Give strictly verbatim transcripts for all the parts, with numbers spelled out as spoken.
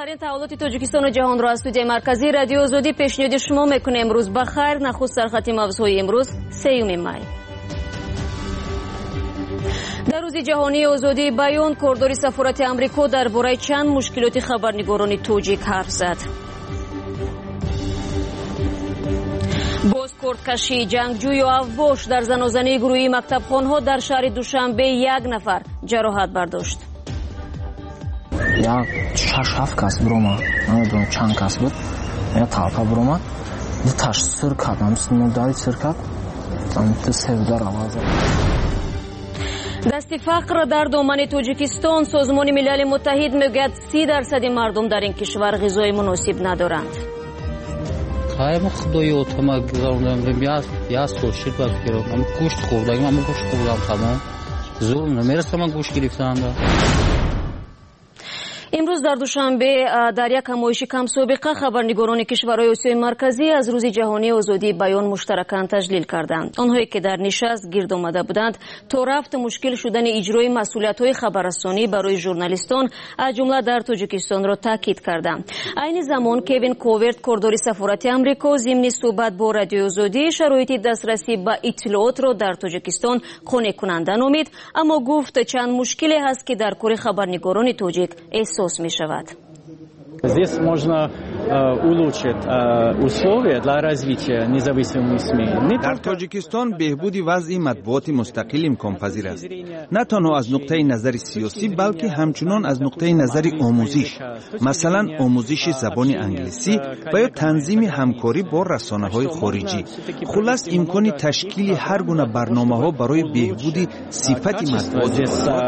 آخرین تحولات تاجیکستان و جهان را از استودیوی مرکزی رادیو آزادی پیشنهاد شما میکنه. امروز بخیر. نخست سرخط موضوعی امروز سوم می. در روز جهانی آزادی بیان کاردار سفارت آمریکا درباره چند مشکلات خبرنگاران تاجیک حرف زد. باز کردکشی جنگجوی و افباش در زنازنی گروهی مکتبخوانها در شهر دوشنبه یک نفر جراحت برداشت. یا شش هفت کس بروما نمیدونم چند کس بود یا طالبا بروما دی تاش سر کردم سنوداری سر کرد tam to sevdar आवाज دست فقر در دامن تاجیکستان. سازمان ملل متحد میگوید سی درصد مردم در این کشور غذای مناسب ندارند. خواهیم خدای اتما گذاروندم یا یا سوشید باز کردم. من گوشت خوردم، من گوشت خوردم تمام. زور نمیرسم من گوشت گرفتم. امروز در دوشنبه در یک همایش کم سابقه خبرنگاران کشورهای آسیای مرکزی از روز جهانی آزادی بیان مشترکاً تجلیل کردند. آنهایی که در نشست گرد آمده بودند تا رفت مشکل شدن اجرای مسئولیت‌های خبررسانی برای ژورنالیستان از جمله در تاجیکستان را تاکید کردند. عین زمان کوین کوورت کاردار سفارت آمریکا ضمن صحبت با رادیو آزادی شرایط دسترسی به اطلاعات را در تاجیکستان قانع کننده نامید، اما گفت چند مشکلی هست که در کار خبرنگاران تاجیک احساس می شود. Здесь можно улучшить условия для развития независимых СМИ. در تاجیکستان بهبودی وضع مطبوعات مستقل امکان پذیر است. نه تنها از نقطه نظر سیاسی بلکه همچنان از نقطه نظر آموزش، مثلا آموزش زبان انگلیسی و یا تنظیم همکاری با رسانه‌های خارجی. خلاص امکان تشکیل هر گونه برنامه‌ها برای بهبود صفت مطبوعات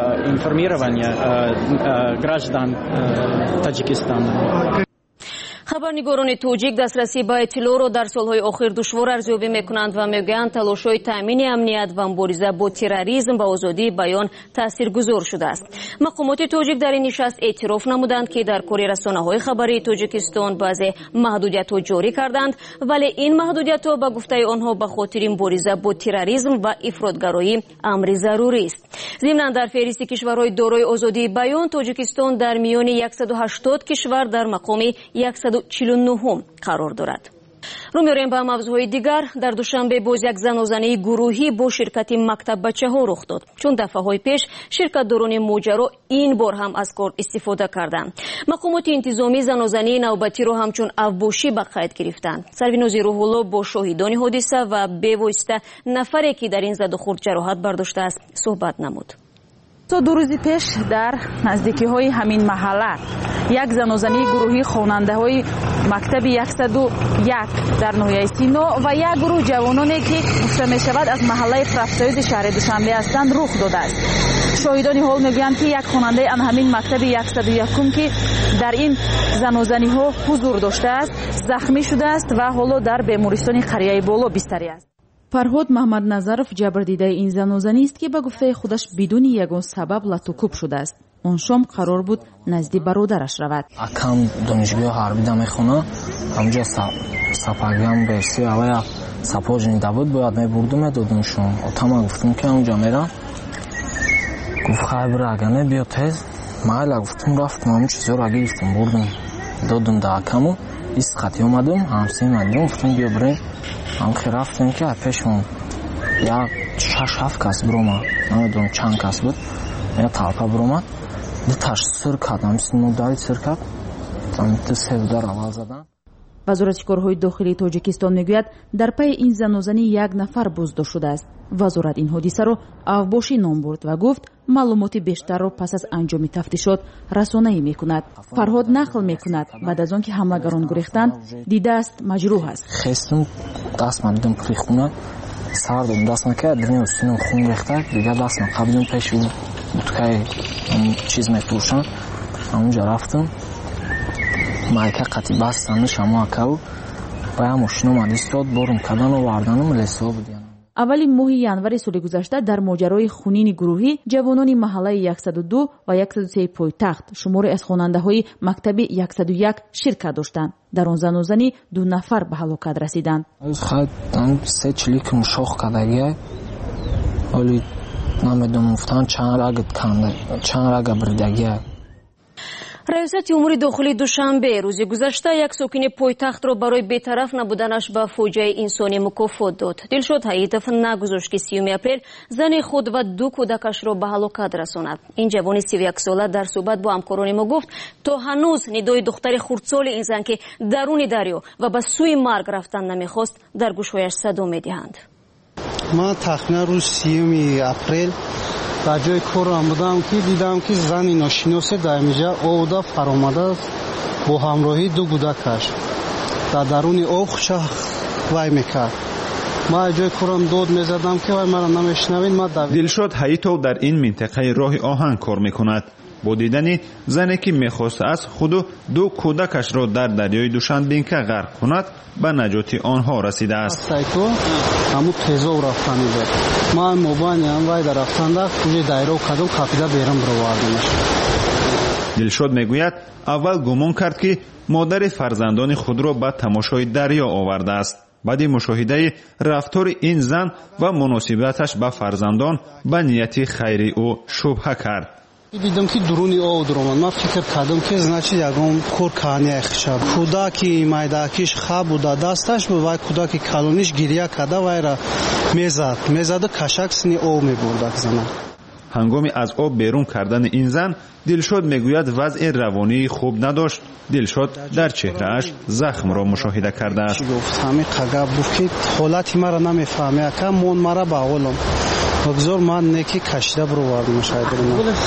گраждан تاجیکستان. خبرنگاران تاجیک دسترسی به اطلاع را در سالهای آخر دشوار ارزیابی میکنند و میگویند تلاش‌های تامین امنیت و مبارزه با تروریسم و آزادی بیان تاثیرگذار شده است. مقامات تاجیک در این نشست اعتراف نمودند که در کار رسانه‌های خبری تاجیکستان بعضی محدودیت‌ها جاری کردند، ولی این محدودیت‌ها به گفته آنها به خاطر مبارزه با تروریسم و افراطگرایی امر ضروری است. ضمن در فهرست کشورهای دارای آزادی بیان تاجیکستان در میان صد و هشتاد کشور در مقام صد و چهل و نه قرار دارد. رو می‌رویم به موضوعهای دیگر. در دوشنبه باز یک زنازنی گروهی با شرکت مکتب بچه‌ها رخ داد. چون دفعه‌های پیش شرکت‌داران ماجرا این بار هم از کار استفاده کردند. مقامات انتظامی زنازنی نوبتی را همچون افباشی به قید گرفتند. سربیناز روح‌الله با شاهدان حادثه و به واسطه نفری که در این زد و خورد جراحت برداشته است صحبت نمود. تا دو روز پیش در نزدیکی های همین محله یک زنازنی گروهی خواننده مکتب صد و یک در ناحیه سینا و یک گروه جوانانی که گفته می شود از محله فرفتاید شهر دوشنبه هستند رخ داده است. شاهدان حال میگویند که یک خواننده ان همین مکتب صد و یک که در این زنازنی ها حضور داشته است زخمی شده است و حالا در بیمارستان قریه بالا بستری است. فرهاد محمد نظرов جبردیده این زنازنی است که به گفته خودش بدون یگان سبب لطوکوب شده است. آن شام قرار بود نزد برادرش رود. اکم دانشگاه حربی دا میخونه، همجا سپاگیام برسی اولا سپاج نیده بود باید میبردم دادمشون. اتما گفتم که اونجا میرم، گفت خیلی بره اگه نه بیا تیز. مایل گفتم رفتم همون چیزا رو اگه گفتم بردم دادم دا اکمو ایست خطی اومدم همسی مدیم گفتم بیا بریم. هم که رفتیم که پیشمون یا شش هفت کس بروما نمیدونم چند کس بود یا طالبا بروما دی تاش سر کردم سنوداری سر کرد tam to sevdar आवाज زدن. وزارت کارهای داخلی تاجیکستان میگوید در پی این زنازنی یک نفر بازداشت شده است. وزارت این حادثه را افباشی نام برد و گفت معلومات بیشتر را پس از انجام تفتیشات رسانه‌ای میکند. فرهاد نقل میکند بعد از آنکه حملگران گریختند دیده است مجروح است. خستم دست من دیدم پری خونه سر دادم دست نکرد درنی سینم خون ریخته دیگه دست نقبیدم پیش اون بودکه چیز میفروشن اونجا رفتم مایکه قطی بستن شما اکاو باید ماشین اومد ایستاد بارم کردن و وردنم لسا بودیم. اولی ماه ینور سال گذشته در ماجرای خونین گروهی جوانان محله صد و دو و صد و سه پایتخت شمار از خواننده های مکتب صد و یک شرکت داشتند. در آن زنازنی دو نفر به هلاکت رسیدند. خیلی سه چلیک مشاخ کدگیه ولی نمیدونم گفتن چند رگ کنده چند رگ بردگیه. раёсати умури дохилӣ душанбе рӯзи гузашта як сокини пойтахтро барои бетараф набуданаш ба фоҷиаи инсонӣ мукофот дод. Дилшод Ҳаитов нагузошт ки сеюми апрел зани худ ва ду кӯдакашро ба ҳалокат расонад. Ин ҷавони сию яксола дар суҳбат бо ҳамкорони мо гуфт то ҳанӯз нидои духтари хурдсоли ин зан ки даруни дарё ва ба сӯи марг рафтан намехост дар гӯшҳояш садо медиҳанд. ман тахминан рӯзи сеюми апрел дар ҷои кор будам ки дидам ки зани ношиносе дар инҷа овда фаромадааст бо ҳамроҳии ду кӯдакаш дар даруни об хушах вай мекард. ман аз ҷои корам дод мезадам ки вай мара намешнавед. Дилшод Ҳаитов дар ин минтақаи роҳи оҳан кор мекунад. бо дидани зане ки мехостааст худу ду кӯдакашро дар дарёи Душанбенка ғарқ кунад ба наҷоти онҳо расидааст. ҳамун тезоб рафтанида ман мобайни вай дар рафтанда куҷаи дайро кардам капида берам бировардамаш. Дилшод мегӯяд аввал гумон кард ки модари фарзандони худро ба тамошои дарё овардааст. баъди мушоҳидаи рафтори ин зан ва муносибаташ ба фарзандон ба нияти хайри ӯ шубҳа кард. дидам ки дуруни об дуромад. ман фикр кардам ки значит ягон кор каҳания хишаб кӯдаки майдакиш хаб буда дасташ вай кӯдаки калониш гирия карда вайра мезад мезаду кашак сини об мебурдак зана. ҳангоми аз об берун кардани ин зан Дилшод мегӯяд вазъи равонии хуб надошт. Дилшод дар чеҳрааш захмро мушоҳида кардааст. ҳамин қагаб буд ки ҳолати мара намефаҳме ака мон мара ба ҳолам бигзор ман неки кашида бировардам шайдирам.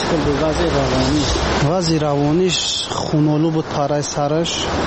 вазъи равониш хунолу буд параи сараш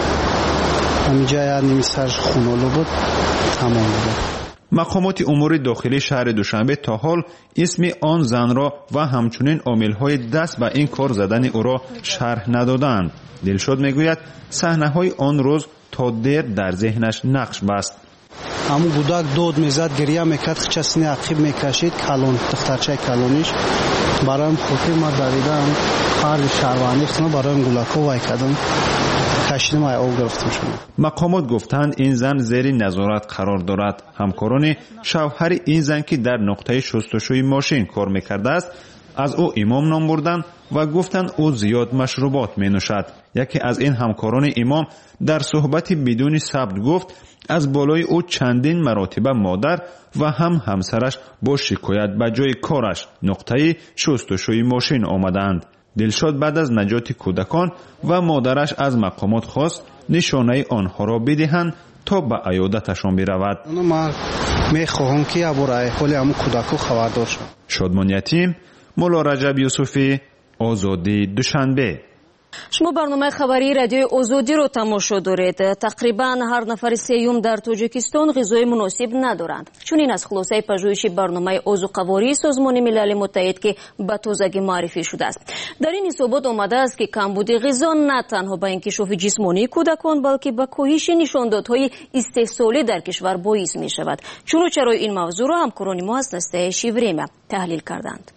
ҳамиҷа як ними сараш хунолу буд тамом буд. мақомоти умури дохилии шаҳри Душанбе то ҳол исми он занро ва ҳамчунин омилҳои даст ба ин кор задани ӯро шарҳ надоданд. Дилшод мегӯяд саҳнаҳои он рӯз то дер дар зеҳнаш нақш баст. ҳамун кӯдак дод мезад гирия мекард хичасини ақиб мекашид калон духтарчаи калониш бароим хотир ма давидам қарзи шаҳрвандӣ хизма бароим гулакҳо вай кардам кашидам ай об гирифтам шуд. мақомот гуфтанд ин зан зери назорат қарор дорад. ҳамкорони шавҳари ин зан ки дар нуқтаи шустушӯи мошин кор мекардааст аз ӯ имом ном бурданд ва гуфтанд ӯ зиёд машрубот менӯшад. яке аз ин ҳамкорони имом дар суҳбати бидуни сабт гуфт аз болои ӯ чандин маротиба модар ва ҳам ҳамсараш бо шикоят ба ҷои кораш нуқтаи шустушӯи мошин омаданд. Дилшод баъд аз наҷоти кӯдакон ва модараш аз мақомот хост нишонаи онҳоро бидиҳанд то ба аёдаташон биравад. ман мехоҳам ки абор аҳволи ҳамун кӯдакҳо хабардор шавам. Шодмон Ятим, Мулло Раҷаб Юсуфӣ, Озодӣ, Душанбе. шумо барномаи хабарии радиои Озодиро тамошо доред. тақрибан ҳар нафари сеюм дар Тоҷикистон ғизои муносиб надоранд. чунин аз хулосаи пажӯҳиши барномаи озуқавории Созмони Милали Муттаҳид ки ба тозагӣ маърифӣ шудааст. дар ин ҳисобот омадааст ки камбуди ғизо на танҳо ба инкишофи ҷисмонии кӯдакон балки ба коҳиши нишондодҳои истеҳсолӣ дар кишвар боис мешавад. чуну чарои ин мавзӯъро ҳамкорони мо аз настоящее время таҳлил карданд.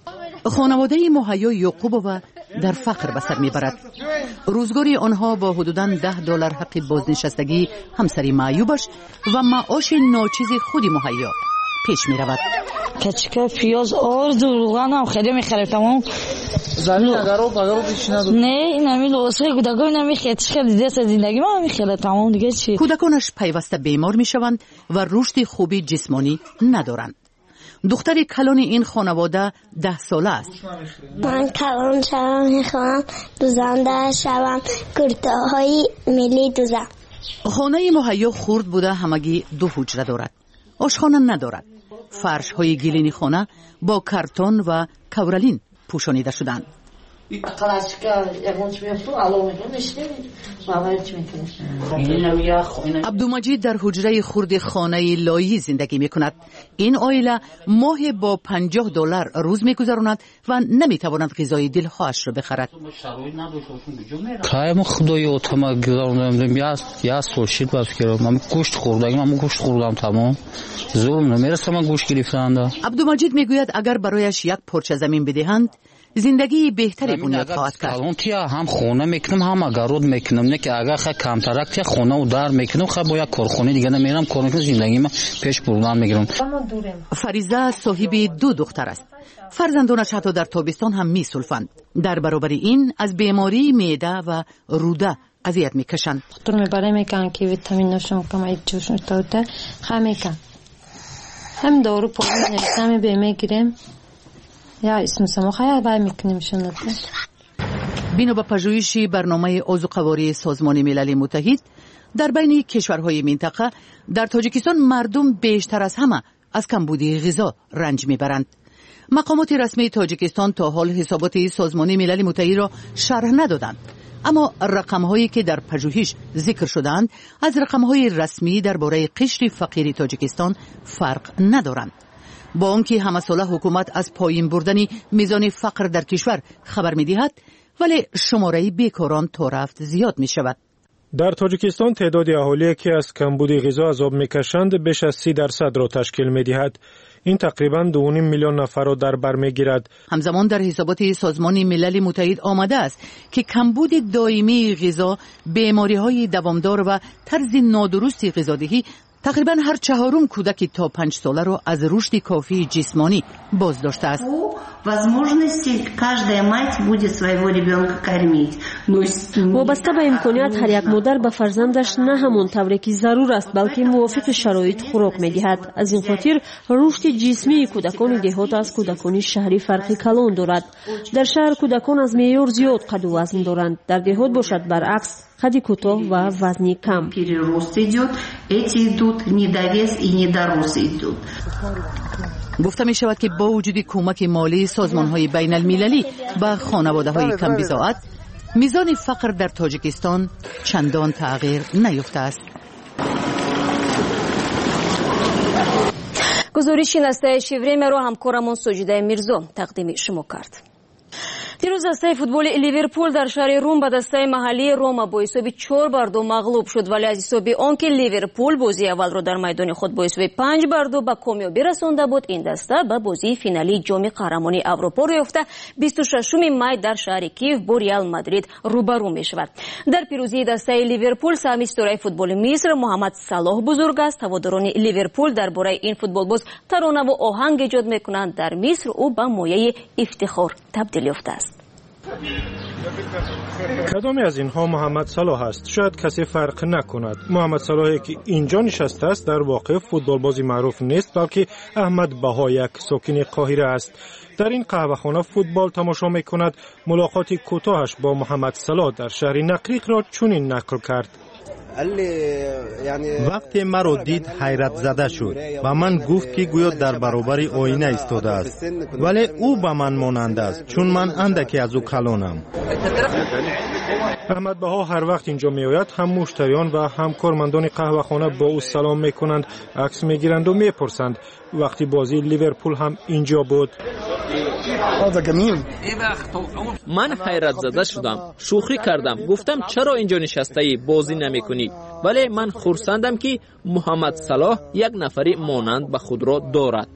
خانواده مهیا یعقوبова در فقر به سر میبرد. روزگاری آنها با حدوداً ده دلار حق بازنشستگی همسری معیوبش و معاش ناچیز خود مهیا پیش میرود. کچکه پیاز آرد و روغن هم خیلی میخره تمام. زمین اگرو بگرو بیشنه نه این همین لوسه کودکان نمیخره چقدر دیده زندگی ما میخره تمام دیگه چی. کودکانش پیوسته بیمار میشوند و رشد خوبی جسمانی ندارند. دختر کلان این خانواده ده ساله است. من کلان شوم میخوام دوزنده شوم کرته های ملی دوزم. خانه مهیا خرد بوده همگی دو حجره دارد. آشخانه ندارد. فرش های گلینی خانه با کارتون و کورالین پوشانیده شدند. عبدالمجید در حجره خرد خانه لایی زندگی می کند. این عائله ماه با پنجاه دلار روز می گذراند و نمی تواند غذای دلخواهش را بخرد. کایم خدای اتما گذراندم یا یا سوشید با فکر من گوشت خوردم من گوشت خوردم تمام ظلم نمیرسه من گوشت گرفتند. عبدالمجید میگوید اگر برایش یک پارچه زمین بدهند زندگی بهتری بنیاد خواهد کرد. الان تیا هم خونه میکنم هم اگرود میکنم نه که اگر خ کمترک تیا خونه و در میکنم خ با یک کارخونه دیگه نمیرم کار میکنم زندگی من پیش بردن میگیرم. فریضه صاحب دو دختر است. فرزندانش حتی در تابستان هم می سلفند. در برابر این از بیماری معده و روده اذیت می کشند. دکتر میبره میگن که ویتامین نشون کم ای جوشون داده خمی کن هم دارو پولی نشتم به میگیریم یا اسم سمو خیلی باید میکنیم شنده. بینو با پژوهش برنامه عضو قواره سازمان ملل متحد در بین کشورهای منطقه در تاجیکستان مردم بیشتر از همه از کمبودی غذا رنج میبرند. مقامات رسمی تاجیکستان تا حال حسابات سازمان ملل متحد را شرح ندادند، اما رقم‌هایی که در پژوهش ذکر شدند از رقم‌های رسمی درباره قشر فقیر تاجیکستان فرق ندارند. با آنکه همه ساله حکومت از پایین بردن میزان فقر در کشور خبر می‌دهد، ولی شماره بیکاران تا رفت زیاد می‌شود. در تاجیکستان تعداد اهالی که از کمبود غذا عذاب می‌کشند بیش از سی درصد را تشکیل می‌دهد. این تقریباً دو و نیم میلیون نفر را در بر می‌گیرد. همزمان در حسابات سازمان ملل متحد آمده است که کمبود دائمی غذا، بیماری‌های دوامدار و طرز نادرستی غذادهی تقریباً هر چهارم کودکی تا پنج ساله را از رشد کافی جسمانی باز داشته است. وابسته به امکانیت هر یک مادر به فرزندش نه همون طوری که ضرور است بلکه موافق شرایط خوراک می‌دهد. از این خاطر رشد جسمی کودکان دهات از کودکان شهری فرقی کلان دارد. در شهر کودکان از معیار زیاد قد و وزن دارند، در دهات باشد برعکس قد کوتاه و وزنی کم. گفته می شود که با وجود کمک مالی سازمان های بین المللی به خانواده های کم بضاعت، میزان فقر در تاجیکستان چندان تغییر نیافته است. گزارش نسته شیوریم رو همکارمون سجیده میرزا تقدیم شما کرد. دیروز دسته فوتبال لیورپول در شهر روم به دسته محلی روما با حساب چهار بر دو مغلوب شد، ولی از حساب آنکه لیورپول بازی اول را در میدان خود با حساب پنج بر دو به کامیابی رسانده بود، این دسته به بازی فینالی جام قهرمانی اروپا را یافته بیست و ششم می در شهر کیف با ریال مادرید روبرو می شود. در پیروزی دسته لیورپول سهم اسطوره فوتبال مصر محمد صلاح بزرگ است. هواداران لیورپول درباره این فوتبالباز ترانه و آهنگ ایجاد میکنند. در مصر او به مایه افتخار تبدیل یافته است. کدامی از اینها محمد صلاح است؟ شاید کسی فرق نکند. محمد صلاحی که اینجا نشسته است در واقع فوتبال بازی معروف نیست، بلکه احمد بها یک ساکن قاهره است. در این قهوه‌خانه فوتبال تماشا می‌کند. ملاقاتی کوتاهش با محمد صلاح در شهر نقریق را چنین نقل کرد: وقتی مرا دید حیرت زده شد و من گفت که گویا در برابر آینه ایستاده است، ولی او به من مانند است چون من اندکی از او کلانم. احمد بها هر وقت اینجا می آید هم مشتریان و هم کارمندان قهوه‌خانه با او سلام میکنند، عکس میگیرند و میپرسند وقتی بازی لیورپول هم اینجا بود. من حیرت زده شدم، شوخی کردم، گفتم چرا اینجا نشسته ای بازی نمی کنی؟ ولی من خرسندم که محمد صلاح یک نفری مانند به خود را دارد.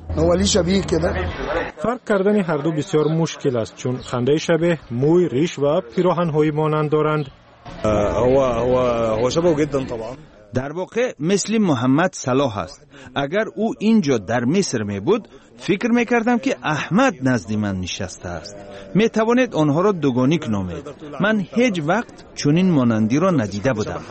فرق کردن هر دو بسیار مشکل است چون خنده شبیه، موی، ریش و پیراهن های مانند دارند. در واقع مثل محمد صلاح است. اگر او اینجا در مصر می بود فکر می کردم که احمد نزد من نشسته است. می توانید آنها را دوگانیک نامید. من هیچ وقت چنین مانندی را ندیده بودم.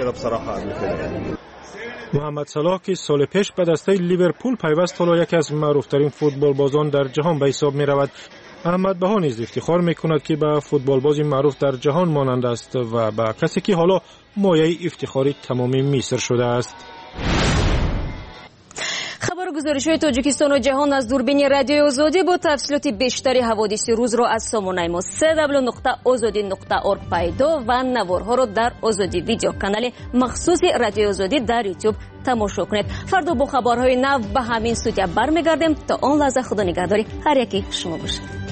محمد صلاح که سال پیش به دسته لیورپول پیوست، حالا یکی از معروفترین فوتبال بازان در جهان به حساب می رود. احمد بها نیز افتخار می کند که به فوتبال بازی معروف در جهان مانند است و به کسی که حالا مایه افتخاری تمامی مصر شده است. خبرگزاری‌های تاجیکستان و جهان از دوربین رادیوی آزادی با تفصیلات بیشتری حوادث روز را از سامانه ما سه دبلیو نقطه آزادی نقطه اورگ پیدا و نوارها را در آزادی ویدیو کانال مخصوص رادیوی آزادی در یوتیوب تماشا کنید. فردا با خبرهای نو به همین استودیو برمیگردیم. تا آن لحظه خدا نگهداری هر یکی شما باشید.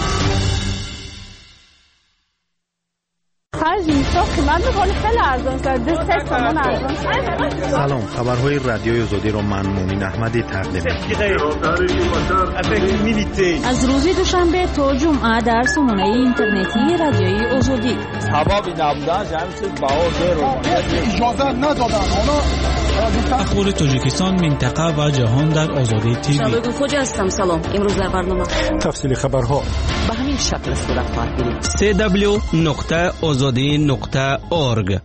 خرج نیستا که من میکنه خیلی ارزان سلام، خبرهای رادیوی آزادی را من مومین احمدی تقدیم می‌کنم. از روز دوشنبه تا جمعه در سامانه اینترنتی رادیوی آزادی. سبب نبودن همین چیز باور اجازه ندادن. اخبار تاجیکستان، منطقه و جهان در آزادی تیوی. شبگون خوجا هستم. سلام. امروز در برنامه تفصیل خبرها به همین شکل صورت خواهد گرفت. سی دبلیو نقطه آزادی نقطه اورگ.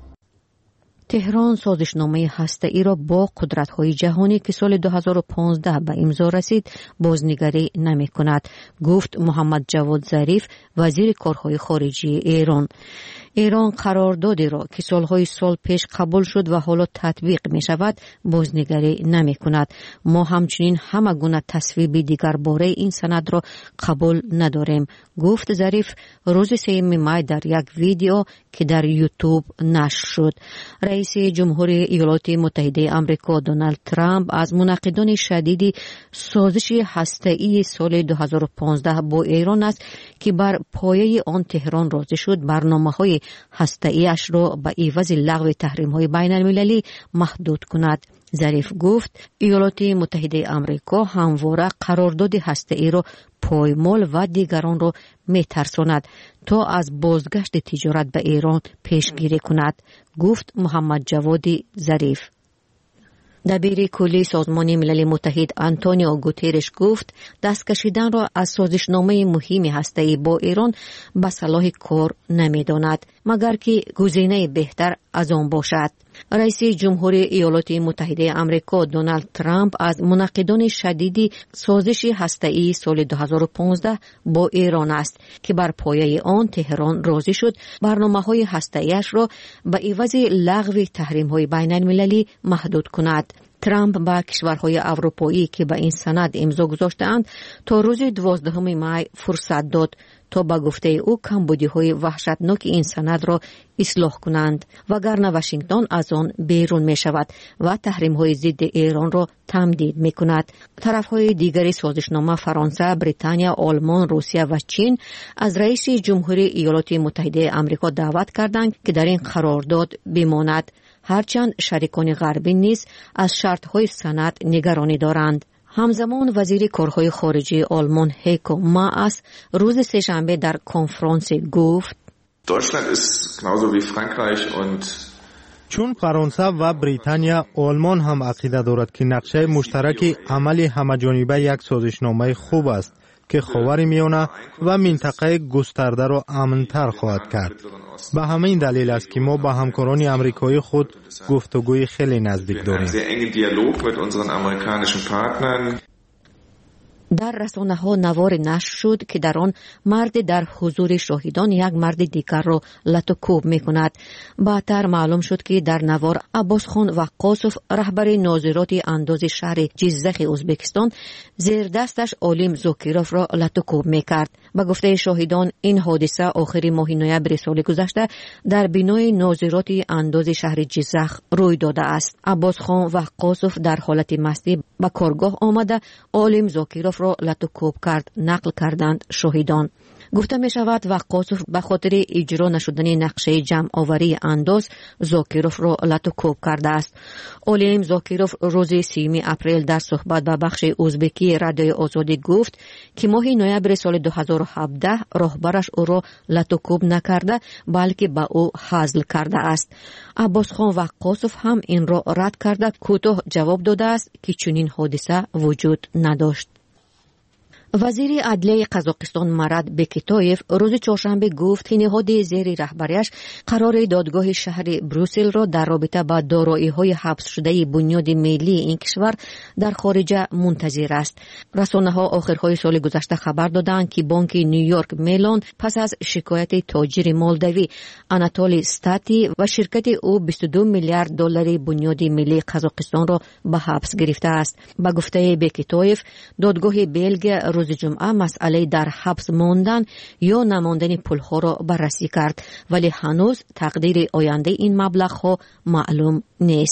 تهران سازشنامه هسته‌ای را با قدرت‌های جهانی که سال دو هزار و پانزده به امضا رسید بازنگری نمی‌کند، گفت محمد جواد ظریف، وزیر کارهای خارجه ایران. ایران قراردادی را که سالهای سال پیش قبول شد و حالا تطبیق می شود بازنگری نمی کند. ما همچنین همه گونه تصویب دیگر باره این سند را قبول نداریم، گفت ظریف روز سوم می در یک ویدیو که در یوتیوب نشر شد. رئیس جمهوری ایالات متحده آمریکا دونالد ترامپ از مناقضان شدید سازش هسته‌ای سال دو هزار و پانزده با ایران است که بر پایه آن تهران راضی شد برنامه‌های هسته‌ایش را به عوض لغو تحریم‌های بین‌المللی محدود کند. ظریف گفت ایالات متحده آمریکا همواره قرارداد هسته‌ای را پایمال و دیگران را می‌ترساند تا از بازگشت تجارت به ایران پیشگیری کند، گفت محمد جواد ظریف. دبیر کلی سازمان ملل متحد آنتونیو گوترش گفت دست کشیدن را از سازشنامه مهم هسته‌ای با ایران به صلاح کار نمی‌داند مگر که گزینه بهتر از آن باشد. رئیس جمهوری ایالات متحده آمریکا دونالد ترامپ از مناقضان شدید سازش هسته‌ای سال دو هزار و پانزده با ایران است که بر پایه آن تهران راضی شد برنامه‌های هسته‌ایش را به عوض لغو تحریم‌های بین‌المللی محدود کند. ترامپ با کشورهای اروپایی که به این سند امضا گذاشته‌اند تا روز دوازدهم می فرصت داد تا به گفته او کمبودی‌های وحشتناک این سند را اصلاح کنند، وگرنه واشنگتن از آن بیرون می شود و تحریم‌های ضد ایران را تمدید می کند. طرف‌های دیگری سازشنامه فرانسه، بریتانیا، آلمان، روسیه و چین از رئیس جمهوری ایالات متحده آمریکا دعوت کردند که در این قرارداد بماند، هرچند شریکان غربی نیز از شرط‌های سند نگرانی دارند. همزمان وزیر کارهای خارجه آلمان هیکو ماس روز سه‌شنبه در کنفرانس گفت Deutschland ist genauso wie Frankreich und چون فرانسه و بریتانیا، آلمان هم عقیده دارد که نقشه مشترک عملی همه‌جانبه یک سازشنامه خوب است که خاورمیانه و منطقه گسترده را امن‌تر خواهد کرد. به همین دلیل است که ما با همکاران آمریکایی خود گفتگوی خیلی نزدیک داریم. در رسانه ها نوار نشر شد که در آن مرد در حضور شاهدان یک مرد دیگر را لط و کوب می کند. بعدتر معلوم شد که در نوار عباس خان وقاصف، رهبر ناظرات انداز شهر جیزخ ازبکستان، زیر دستش عالم زاکیروف را لط و کوب می کرد. به گفته شاهدان این حادثه آخر ماه نوامبر سال گذشته در بینای ناظرات انداز شهر جیزخ روی داده است. عباس خان وقاصف در حالت مستی به کارگاه آمده عالم زاکیروف را لط و کوب کرد، نقل کردند شاهدان. گفته می شود وقاصف به خاطر اجرا نشدن نقشه جمع آوری انداز زاکیروف را لط و کوب کرده است. عالم زاکیروف روز سوم اپریل در صحبت با بخش ازبکی رادیوی آزادی گفت که ماه نوامبر سال دو هزار و هفده راهبرش او را لط و کوب نکرده بلکه به او هزل کرده است. عباس خان وقاصف هم این را رد کرده کوتاه جواب داده است که چنین حادثه وجود نداشت. وزیر عدلیه قزاقستان مراد بکتایف روز چهارشنبه گفت که نهاد زیر رهبریش قرار دادگاه شهر بروسل را در رابطه با دارایی‌های حبس شده بنیاد ملی این کشور در خارج منتظر است. رسانه‌ها آخرهای سال گذشته خبر دادند که بانک نیویورک میلان پس از شکایت تاجر مولدوی آناتولی ستاتی و شرکت او بیست و دو میلیارد دلار بنیاد ملی قزاقستان را به حبس گرفته است. به گفته بکتایف دادگاه بلژ روز جمعه مسئله در حبس ماندن یا نماندن پولها را بررسی کرد، ولی هنوز تقدیر آینده این مبلغ ها معلوم نیست.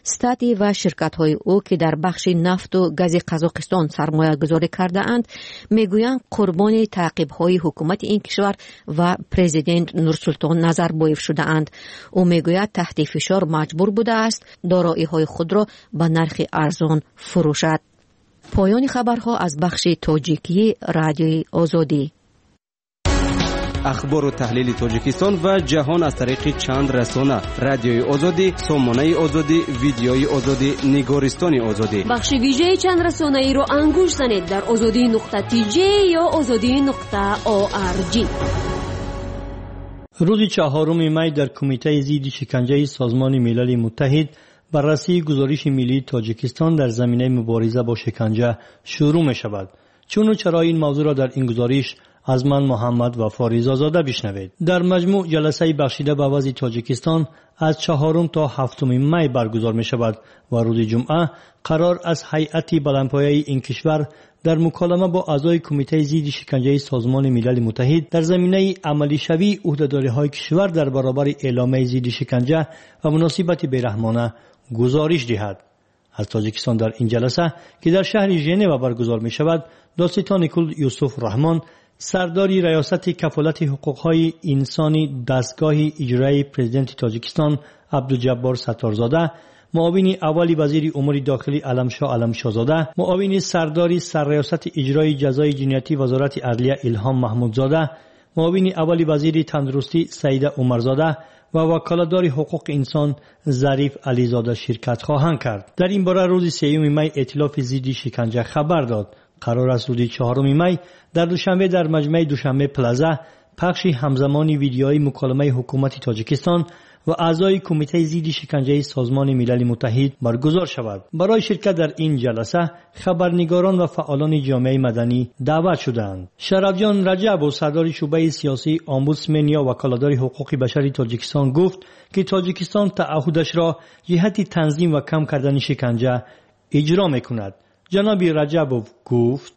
استاتی و شرکت‌های او که در بخش نفت و گاز قزاقستان سرمایه گذاری کرده اند میگویند قربان تعقیب‌های حکومت این کشور و پرزیدنت نورسولطان نظربایف شده اند. او میگوید تحت فشار مجبور بوده است دارایی‌های خود را به نرخ ارزان فروشد. پایان خبرها از بخش تاجیکی رادیوی آزادی. اخبار و تحلیل تاجیکستان و جهان از طریق چند رسانه: رادیوی آزادی، سامانه آزادی، ویدیوی آزادی، نگارستان آزادی. بخش ویژه چند رسانه ای را انگوش زنید در آزادی نقطه تی جی یا آزادی نقطه او آر جی. روز چهارم می در کمیته ضد شکنجه سازمان ملل متحد بررسی گزارش ملی تاجیکستان در زمینه مبارزه با شکنجه شروع می شود. چون و چرا این موضوع را در این گزارش از من محمد وفا رضازاده بشنوید. در مجموع جلسه بخشیده به وضع تاجیکستان از چهارم تا هفتم می برگزار می شود و روز جمعه قرار از هیئت بلندپایه این کشور در مکالمه با اعضای کمیته ضد شکنجه سازمان ملل متحد در زمینه عملی شوی عهده‌داری‌های کشور در برابر اعلامیه ضد شکنجه و مناسبت بیرحمانه گزارش دهد. از تاجیکستان در این جلسه که در شهر ژنو برگزار می شود، داستان کل یوسف رحمان، سرداری ریاست کفالت حقوق‌های انسانی دستگاه اجرایی پرزیدنت تاجیکستان عبدالجبار ستارزاده، معاون اول وزیر امور داخلی علمشاه علمشاهزاده، معاون سرداری سرریاست اجرایی جزای جنایتی وزارت عدلیه الهام محمودزاده، معاون اول وزیر تندرستی سعیده عمرزاده و وکالتدار حقوق انسان ظریف علیزاده شرکت خواهند کرد. در این باره روز سوم می ائتلاف ضد شکنجه خبر داد قرار است روز چهارم می در دوشنبه در مجمع دوشنبه پلازا پخش همزمانی ویدیوهای مکالمه حکومت تاجیکستان و اعضای کمیته ضد شکنجه سازمان ملل متحد برگزار شود. برای شرکت در این جلسه خبرنگاران و فعالان جامعه مدنی دعوت شدند. شرفجان رجب و سردار شعبه سیاسی امبودسمن یا وکالتدار حقوق بشر تاجیکستان گفت که تاجیکستان تعهدش را جهت تنظیم و کم کردن شکنجه اجرا می‌کند. جناب رجبوف گفت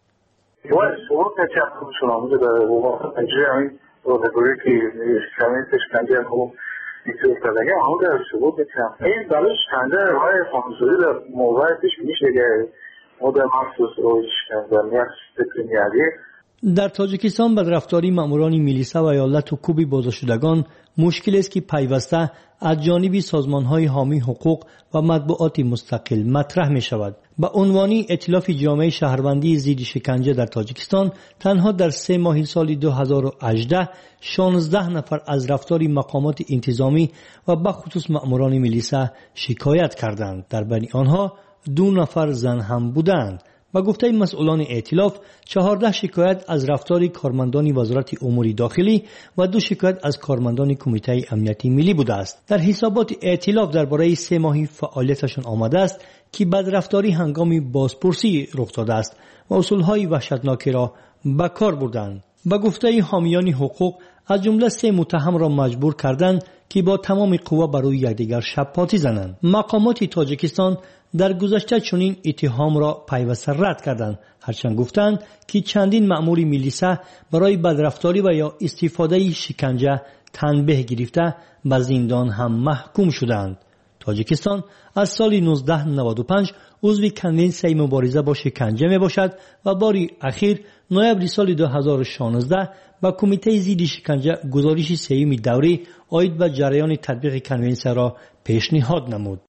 ایتو افتادگی همون در ثبوت میکنم این بلوش کنده رای خانسوری در موضوع پیش میشه که مدر مخصوص رویش کنده میاد. در تاجیکستان بدرفتاری ماموران میلیسا و ایالت حکومتی بازداشتشدگان مشکل است که پیوسته از جانب سازمان‌های حامی حقوق و مطبوعات مستقل مطرح می‌شود. با عنوان ائتلاف جامعه شهروندی ضد شکنجه در تاجیکستان تنها در سه ماه سال دو هزار و هجده شانزده نفر از رفتار مقامات انتظامی و به خصوص ماموران میلیسا شکایت کردند. در بین آنها دو نفر زن هم بودند. با گفته مسئولان ائتلاف چهارده شکایت از رفتار کارمندان وزارت امور داخلی و دو شکایت از کارمندان کمیته امنیتی ملی بوده است. در حسابات ائتلاف درباره سه ماهی فعالیتشان آمده است که بدرفتاری هنگامی بازپرسی رخ داده است و اصولهای وحشتناکی را به کار بردند. با گفته حامیان حقوق از جمله سه متهم را مجبور کردند که با تمام قوا بر روی یکدیگر شب‌پاتی زنند. مقامات تاجیکستان در گذشته چنین اتهام را پیوسته رد کردند، هرچند گفتند که چندین مأمور میلیسا برای بدرفتاری و یا استفاده شکنجه تنبیه گرفته به زندان هم محکوم شدند. تاجیکستان از سال نوزده نود و پنج عضو کنونسیون مبارزه با شکنجه می باشد و باری اخیر نوامبر سال دو هزار و شانزده با کمیته ضد شکنجه گزارش سوم دوره عاید به جریان تطبیق کنونسیون را پیشنهاد نمود.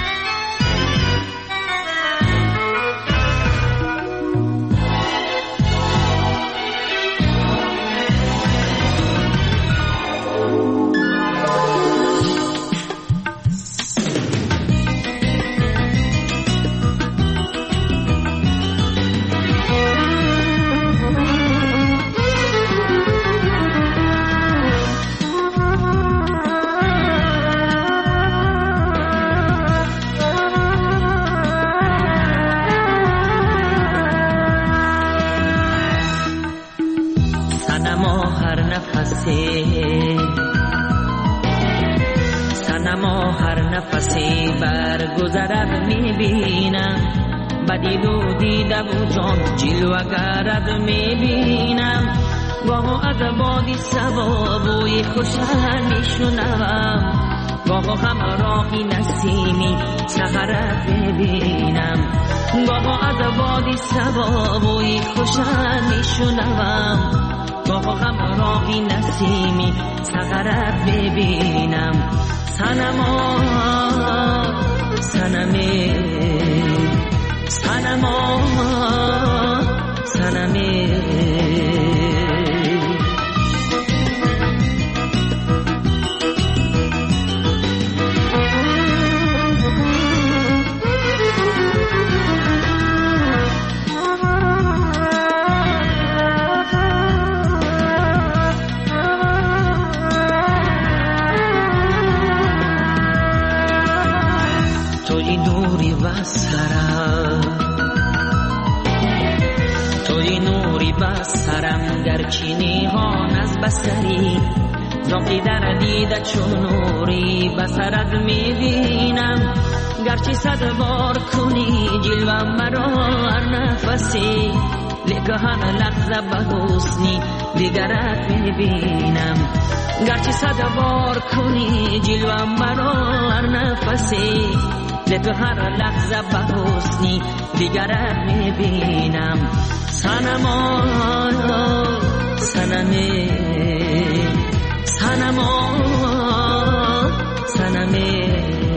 سنما هر نفسی برگذرد میبینم بدید و دیده و جان جلوه گرد میبینم گاه از بادی سبا بوی خوشن میشنوم گاه همراهی نسیمی سحرت ببینم گاه از وادی صبا بوی خوشت میشنوم گاه همراهی نسیمی سحرت ببینم صنما صنمه صنما صنمه توی نوری بسرم توی نوری بسرم گرچه نیهان از بسری زاقی در دیده چون نوری بسرت میبینم گرچه صد بار کنی جلوه مرا هر نفسی لیکه هر لحظه به حسنی دیگرت میبینم گرچه صد بار کنی جلوه مرا هر نفسی لیکه هر لحظه به حسنی دیگرت میبینم صنما صنمه صنما صنمه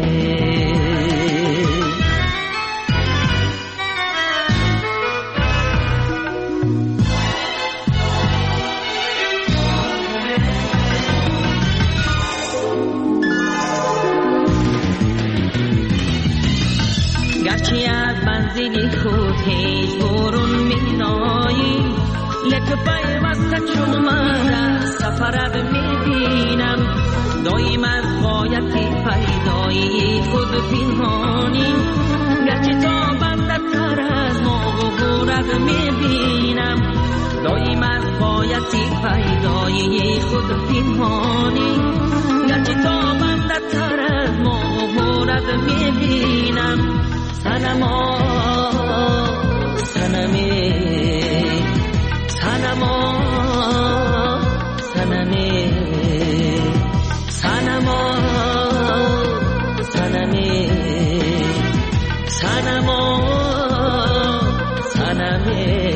گرچه از منزل خود هیچ برون می نایی لیکه پیوسته چون من سفرت می بینم دایم از غایت پیدایی خود پنهانی گرچه تا بنده تر از ما غرورت می بینم دایم از غایت پیدایی خود پنهانی گرچه تا بنده تر از ما غرورت می بینم صنما صنمه صنما صنمه صنما صنمه صنما صنمه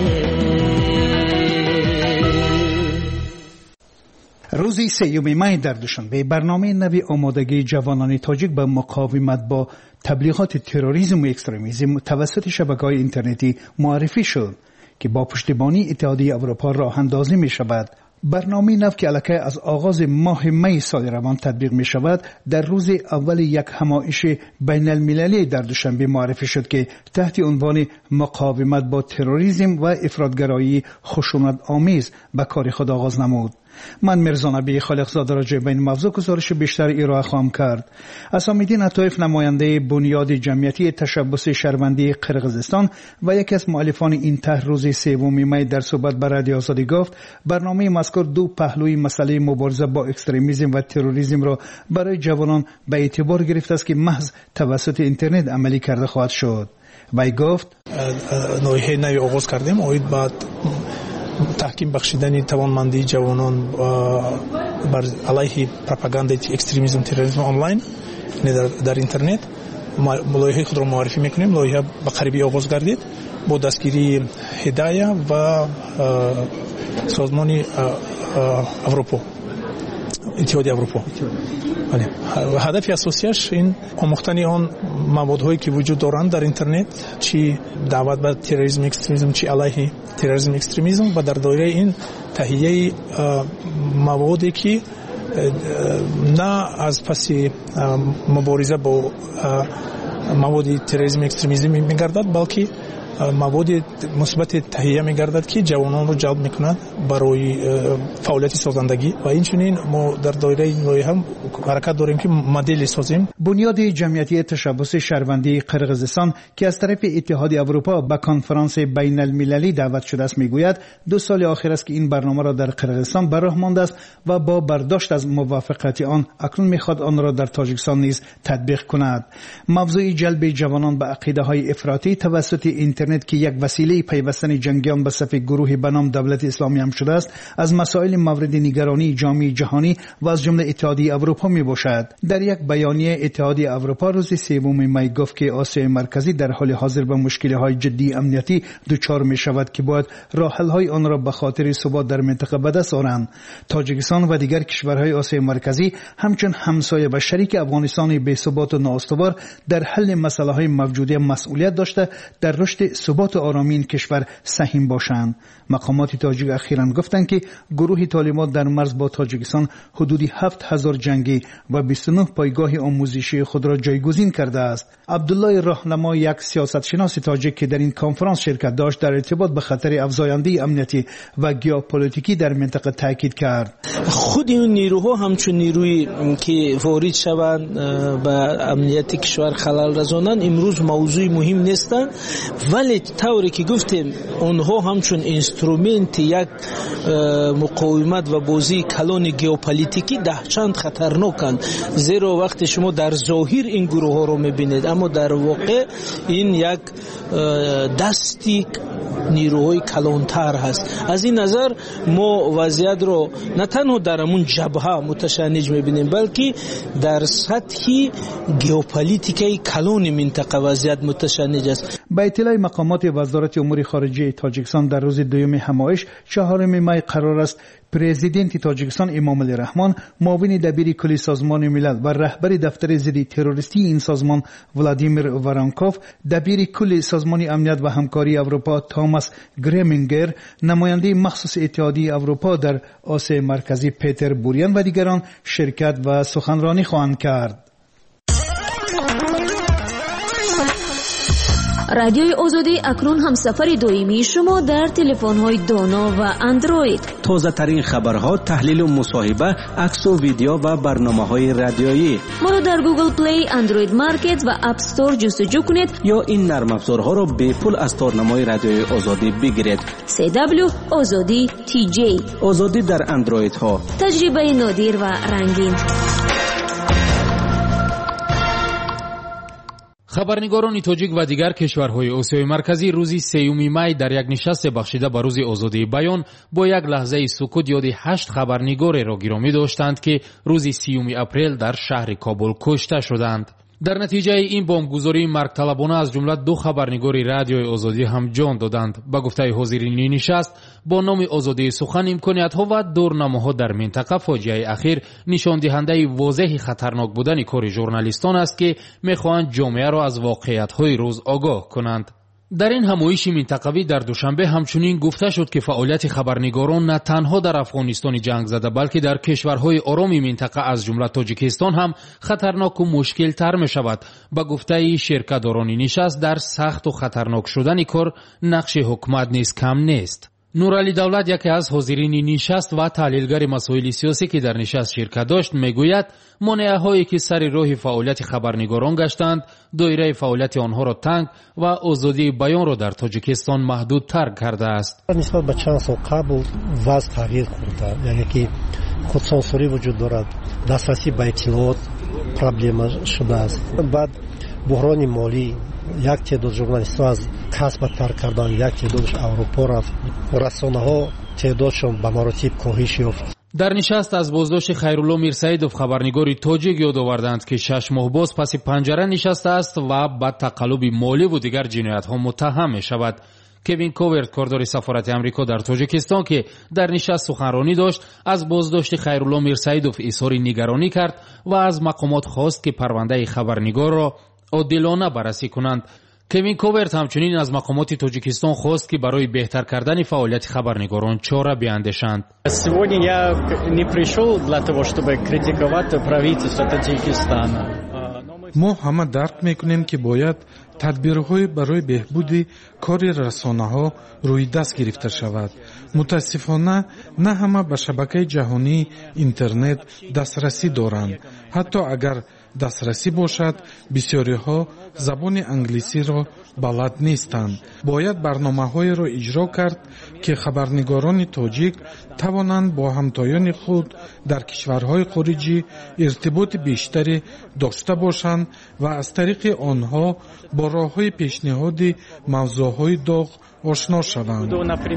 روز سیوم ماه در دوشنبه برنامه نوی آمادگی جوانان تاجیک به مقاومت با تبلیغات تروریسم و اکستریمیسم توسط شبکه‌های اینترنتی معرفی شد که با پشتیبانی اتحادیه اروپا راه اندازی می شود. برنامه نو که الکی از آغاز ماه می سال روان تطبیق می شود در روز اول یک همایش بین المللی در دوشنبه معرفی شد که تحت عنوان مقاومت با تروریسم و افراطگرایی خشونت آمیز به کار خود آغاز نمود. من مرزا نبی خالقزاده راجع به این موضوع گزارش بیشتر ارائه خواهم کرد. اسام‌الدین عطایف نماینده بنیاد جمعیتی تشبث شهروندی قرقیزستان و یکی از مؤلفان این طرح روز سوم می در صحبت با رادیو آزادی گفت برنامه مذکور دو پهلوی مسئله مبارزه با اکستریمیسم و تروریسم را برای جوانان به اعتبار گرفته است که محض توسط اینترنت عملی کرده خواهد شد. وی گفت نوعی نوی آغاز کردیم اوید بعد تحکیم بخشیدن توانمندی جوانان بر علیه پروپاگاندای اکستریمیسم تروریسم آنلاین در, در اینترنت لایحه خود را معرفی میکنیم. لایحه به قریبی آغاز گردید با دستگیری هدایه و سازمان اروپا اتحادیه اروپا. هدف اساسیش این آموختن آن موادهایی که وجود دارند در اینترنت چی دعوت به تروریسم اکستریمیسم چی علیه تروریسم اکستریمیسم و در دایره این تهیه موادی که نه از پس مبارزه با مواد تروریسم اکستریمیسم میگردد بلکه مواد مثبت تهیه میگردد که جوانان رو جلب میکند برای فعالیت سازندگی و اینچنین ما در دایره این لایحه هم حرکت داریم که مدل سازیم. بنیاد جمعیتی تشبث شهروندی قرقیزستان که از طرف اتحادیه اروپا به کنفرانس بین المللی دعوت شده است میگوید دو سال آخر است که این برنامه را در قرقیزستان به راه مانده است و با برداشت از موافقت آن اکنون میخواد آن را در تاجیکستان نیز تطبیق کند. موضوع جلب جوانان به عقیده های افراطی توسط اینترنت اینترنت که یک وسیله پیوستن جنگیان به صف گروهی به نام دولت اسلامی هم شده است از مسائل مورد نگرانی جامعه جهانی و از جمله اتحادیه اروپا می باشد. در یک بیانیه اتحادیه اروپا روز سوم می گفت که آسیای مرکزی در حال حاضر به مشکل‌های جدی امنیتی دچار می شود که باید راه حل‌های آن را به خاطر ثبات در منطقه به دست آورند. تاجیکستان و دیگر کشورهای آسیای مرکزی همچون همسایه و شریک افغانستان بی‌ثبات و نااستوار در حل مسائل موجوده مسئولیت داشته در رشد ثبات و آرامی این کشور سهیم باشند. مقامات تاجیک اخیراً گفتند که گروه طالبان در مرز با تاجیکستان حدودی هفت هزار جنگی و بیست و نه پایگاه آموزشی خود را جایگزین کرده است. عبدالله راهنما یک سیاستشناس تاجیک که در این کنفرانس شرکت داشت در ارتباط به خطر افزاینده امنیتی و ژئوپلیتیکی در منطقه تاکید کرد. خود این نیروها همچون نیروی که وارد شوند به امنیت کشور خلل رسانند امروز موضوع مهم نیستند، ولی طوری که گفتیم آنها همچون اینسترومنت یک مقاومت و بازی کلان ژئوپلیتیکی ده چند خطرناکند، زیرا وقتی شما در ظاهر این گروه ها رو میبینید اما در واقع این یک دستی نیروهای کلانتر هست. از این نظر ما وضعیت رو نه تنها در همون جبهه متشنج میبینیم بلکه در سطح ژئوپلیتیکی کلان منطقه وضعیت متشنج است. با اطلاع مقامات وزارت امور خارجه تاجیکستان در روز دوم همایش چهارم می قرار است پرزیدنت تاجیکستان امام علی رحمان، معاون دبیر کلی سازمان ملل و رهبر دفتر ضد تروریستی این سازمان ولادیمیر وارانکوف، دبیر کل سازمان امنیت و همکاری اروپا تاماس گریمینگر، نماینده مخصوص اتحادیه اروپا در آسیای مرکزی پیتر بوریان و دیگران شرکت و سخنرانی خواهند کرد. رادیوی آزادی اکنون همسفر دائمی شما در تلفن‌های دانا و اندروید. تازه ترین خبرها، تحلیل و مصاحبه، عکس و ویدیو و برنامه‌های رادیویی. ما را در گوگل پلی، اندروید مارکت و اپ استور جستجو کنید یا این نرم افزارها را به پول از تارنمای رادیوی آزادی بگیرید. سی دبلیو آزادی تی جی. آزادی در اندروید ها. تجربه نادر و رنگین. خبرنگاران تاجیک و دیگر کشورهای آسیای مرکزی روزی سوم می در یک نشست بخشیده به روز آزادی بیان با یک لحظه سکوت یاد هشت خبرنگار را گرامی داشتند که روز سوم اپریل در شهر کابل کشته شدند. در نتیجه این بمبگذاری مرگطلبانه از جمله دو خبرنگار رادیوی آزادی هم جان دادند. به گفته حاضرین نشست با نام آزادی سخن، امکانیت‌ها و دورنماها در منطقه فاجعه اخیر نشان دهنده واضح خطرناک بودن کار ژورنالیستان است که می‌خواهند جامعه را از واقعیت‌های روز آگاه کنند. در این همایش منطقوی در دوشنبه همچنین گفته شد که فعالیت خبرنگاران نه تنها در افغانستان جنگ زده بلکه در کشورهای آرام منطقه از جمله تاجیکستان هم خطرناک و مشکل تر می شود. با گفته شرکت‌داران نشست در سخت و خطرناک شدن کار نقش حکومت نیز کم نیست. نورعلی دولت، یکی از حاضرین نشست و تحلیلگر مسائل سیاسی که در نشست شرکت داشت، میگوید مانعهایی که سر راه فعالیت خبرنگاران گشتند دایره فعالیت آنها را تنگ و آزادی بیان را در تاجیکستان محدودتر کرده است. نسبت به چند سال قبل وضع تغییر خورده، یعنی که خودسانسوری وجود دارد، دسترسی به اطلاعات پرابلم شده است. بعد بحران مالی، یک تعداد ژورنالیست‌ها از کسب ترک کردن، یک تعدادش اروپا رفت، رسانه‌ها تعدادشون به مراتب کاهش یافت. در نشست از بازداشت خیرالله میرسیدوف خبرنگار تاجیک یاد آوردند که شش ماه باز پس پنجره نشسته است و به تقلب مالی و دیگر جنایت‌ها متهم می شود. کوین کوورت، کاردار سفارت امریکا در تاجیکستان که در نشست سخنرانی داشت، از بازداشت خیرالله میرسیدوف اظهار نگرانی کرد و از مقامات خواست که پرونده خبرنگار را عادلانه بررسی کنند. کوین کوورت همچنین از مقامات تاجیکستان خواست که برای بهتر کردن فعالیت خبرنگاران چاره بیاندیشند. Сегодня я не пришел для того, чтобы критиковать правительство Таджикистана. ما همه درک میکنیم که باید تدبیرهای برای بهبود کار رسانه‌ها روی دست گرفته شود. متاسفانه نه همه به شبکه جهانی اینترنت دسترسی دارند. حتی اگر дастрасӣ бошад, бисёриҳо забони англисиро балад нестанд. Бояд барномаҳоеро иҷро кард, ки хабарнигорони тоҷик тавонанд бо ҳамтоёни худ дар кишварҳои хориҷӣ иртиботи бештаре дошта бошанд ва аз тариқи онҳо бо роҳҳои пешниҳоди мавзӯъҳои доғ ошно шаванд.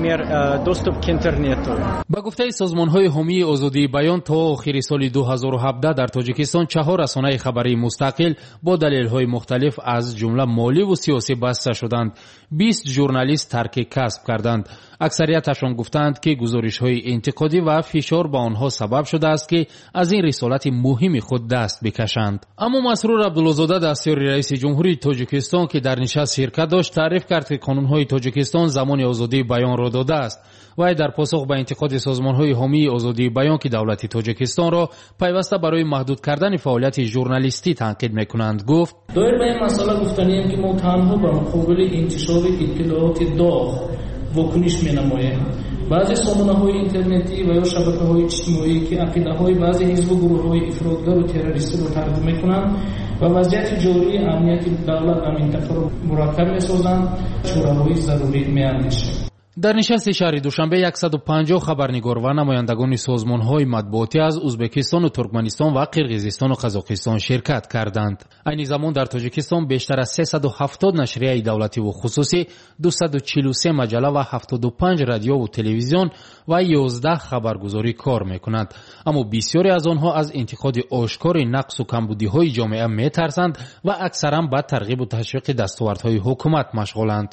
ба гуфтаи созмонҳои ҳомии озодии баён, то охири соли ду ҳазору ҳабдаҳ дар тоҷикистон чаҳор расонаи хабарии мустақил бо далелҳои мухталиф аз ҷумла моливу сиёсӣ баста шуданд. бист журналист тарки касб карданд. аксарияташон гуфтанд, ки гузоришҳои интиқодӣ ва фишор ба онҳо сабаб шудааст, ки аз ин рисолати муҳими худ даст бикашанд. аммо Масрур Абдуллозода, дастёри раиси ҷумҳурии Тоҷикистон, ки дар нишаст ширкат дошт, таъриф кард, ки қонунҳои Тоҷикистон замони озодии баёнро додааст. вай дар посух ба интиқоди созмонҳои ҳомии озодии баён, ки давлати Тоҷикистонро пайваста барои маҳдуд кардани фаъолияти журналистӣ танқид мекунанд, гуфт: доир ба ин масъала гуфтанием, ки мо танҳо ба муқобили интишори иттилооти доғ вокуниш менамоем. баъзе сомонаҳои интернетӣ ва ё шабакаҳои иҷтимоӣ, ки ақидаҳои баъзе ҳизбу гурӯҳҳои ифротгару террористиро тарғиб мекунанд ва вазъияти ҷории амнияти давлат ва минтақаро мураккаб месозанд, чораҳои зарурӣ меандешем. дар нишасти шаҳри душанбе сад و панҷоҳ хабарнигор ва намояндагони созмонҳои матбуотӣ аз Узбекистону Туркманистон ва Қирғизистону Қазоқистон ширкат карданд. айни замон дар Тоҷикистон бештар аз сесаду ҳафтод нашрияи давлативу хусусӣ, дусаду чилу се маҷалла ва ҳафтоду панҷ радиову телевизион ва ёздаҳ хабаргузорӣ кор мекунанд. аммо бисёре аз онҳо аз интиқоди ошкори нақсу камбудиҳои ҷомеа метарсанд ва аксаран ба тарғибу ташвиқи дастовардҳои ҳукумат машғуланд.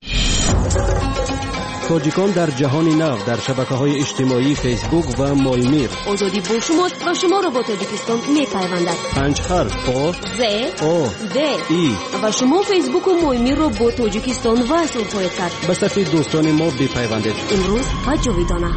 тоҷикон дар ҷаҳони нав дар шабакаҳои иҷтимоӣ фейсбук ва молмир. озодӣ бо шумост ва шуморо бо Тоҷикистон мепайвандад. панҷ харф о з о д и ва шумо фейсбуку молмирро бо Тоҷикистон васл хоҳед кард. ба сафи дӯстони мо бипайвандед. имрӯз ва ҷовидона.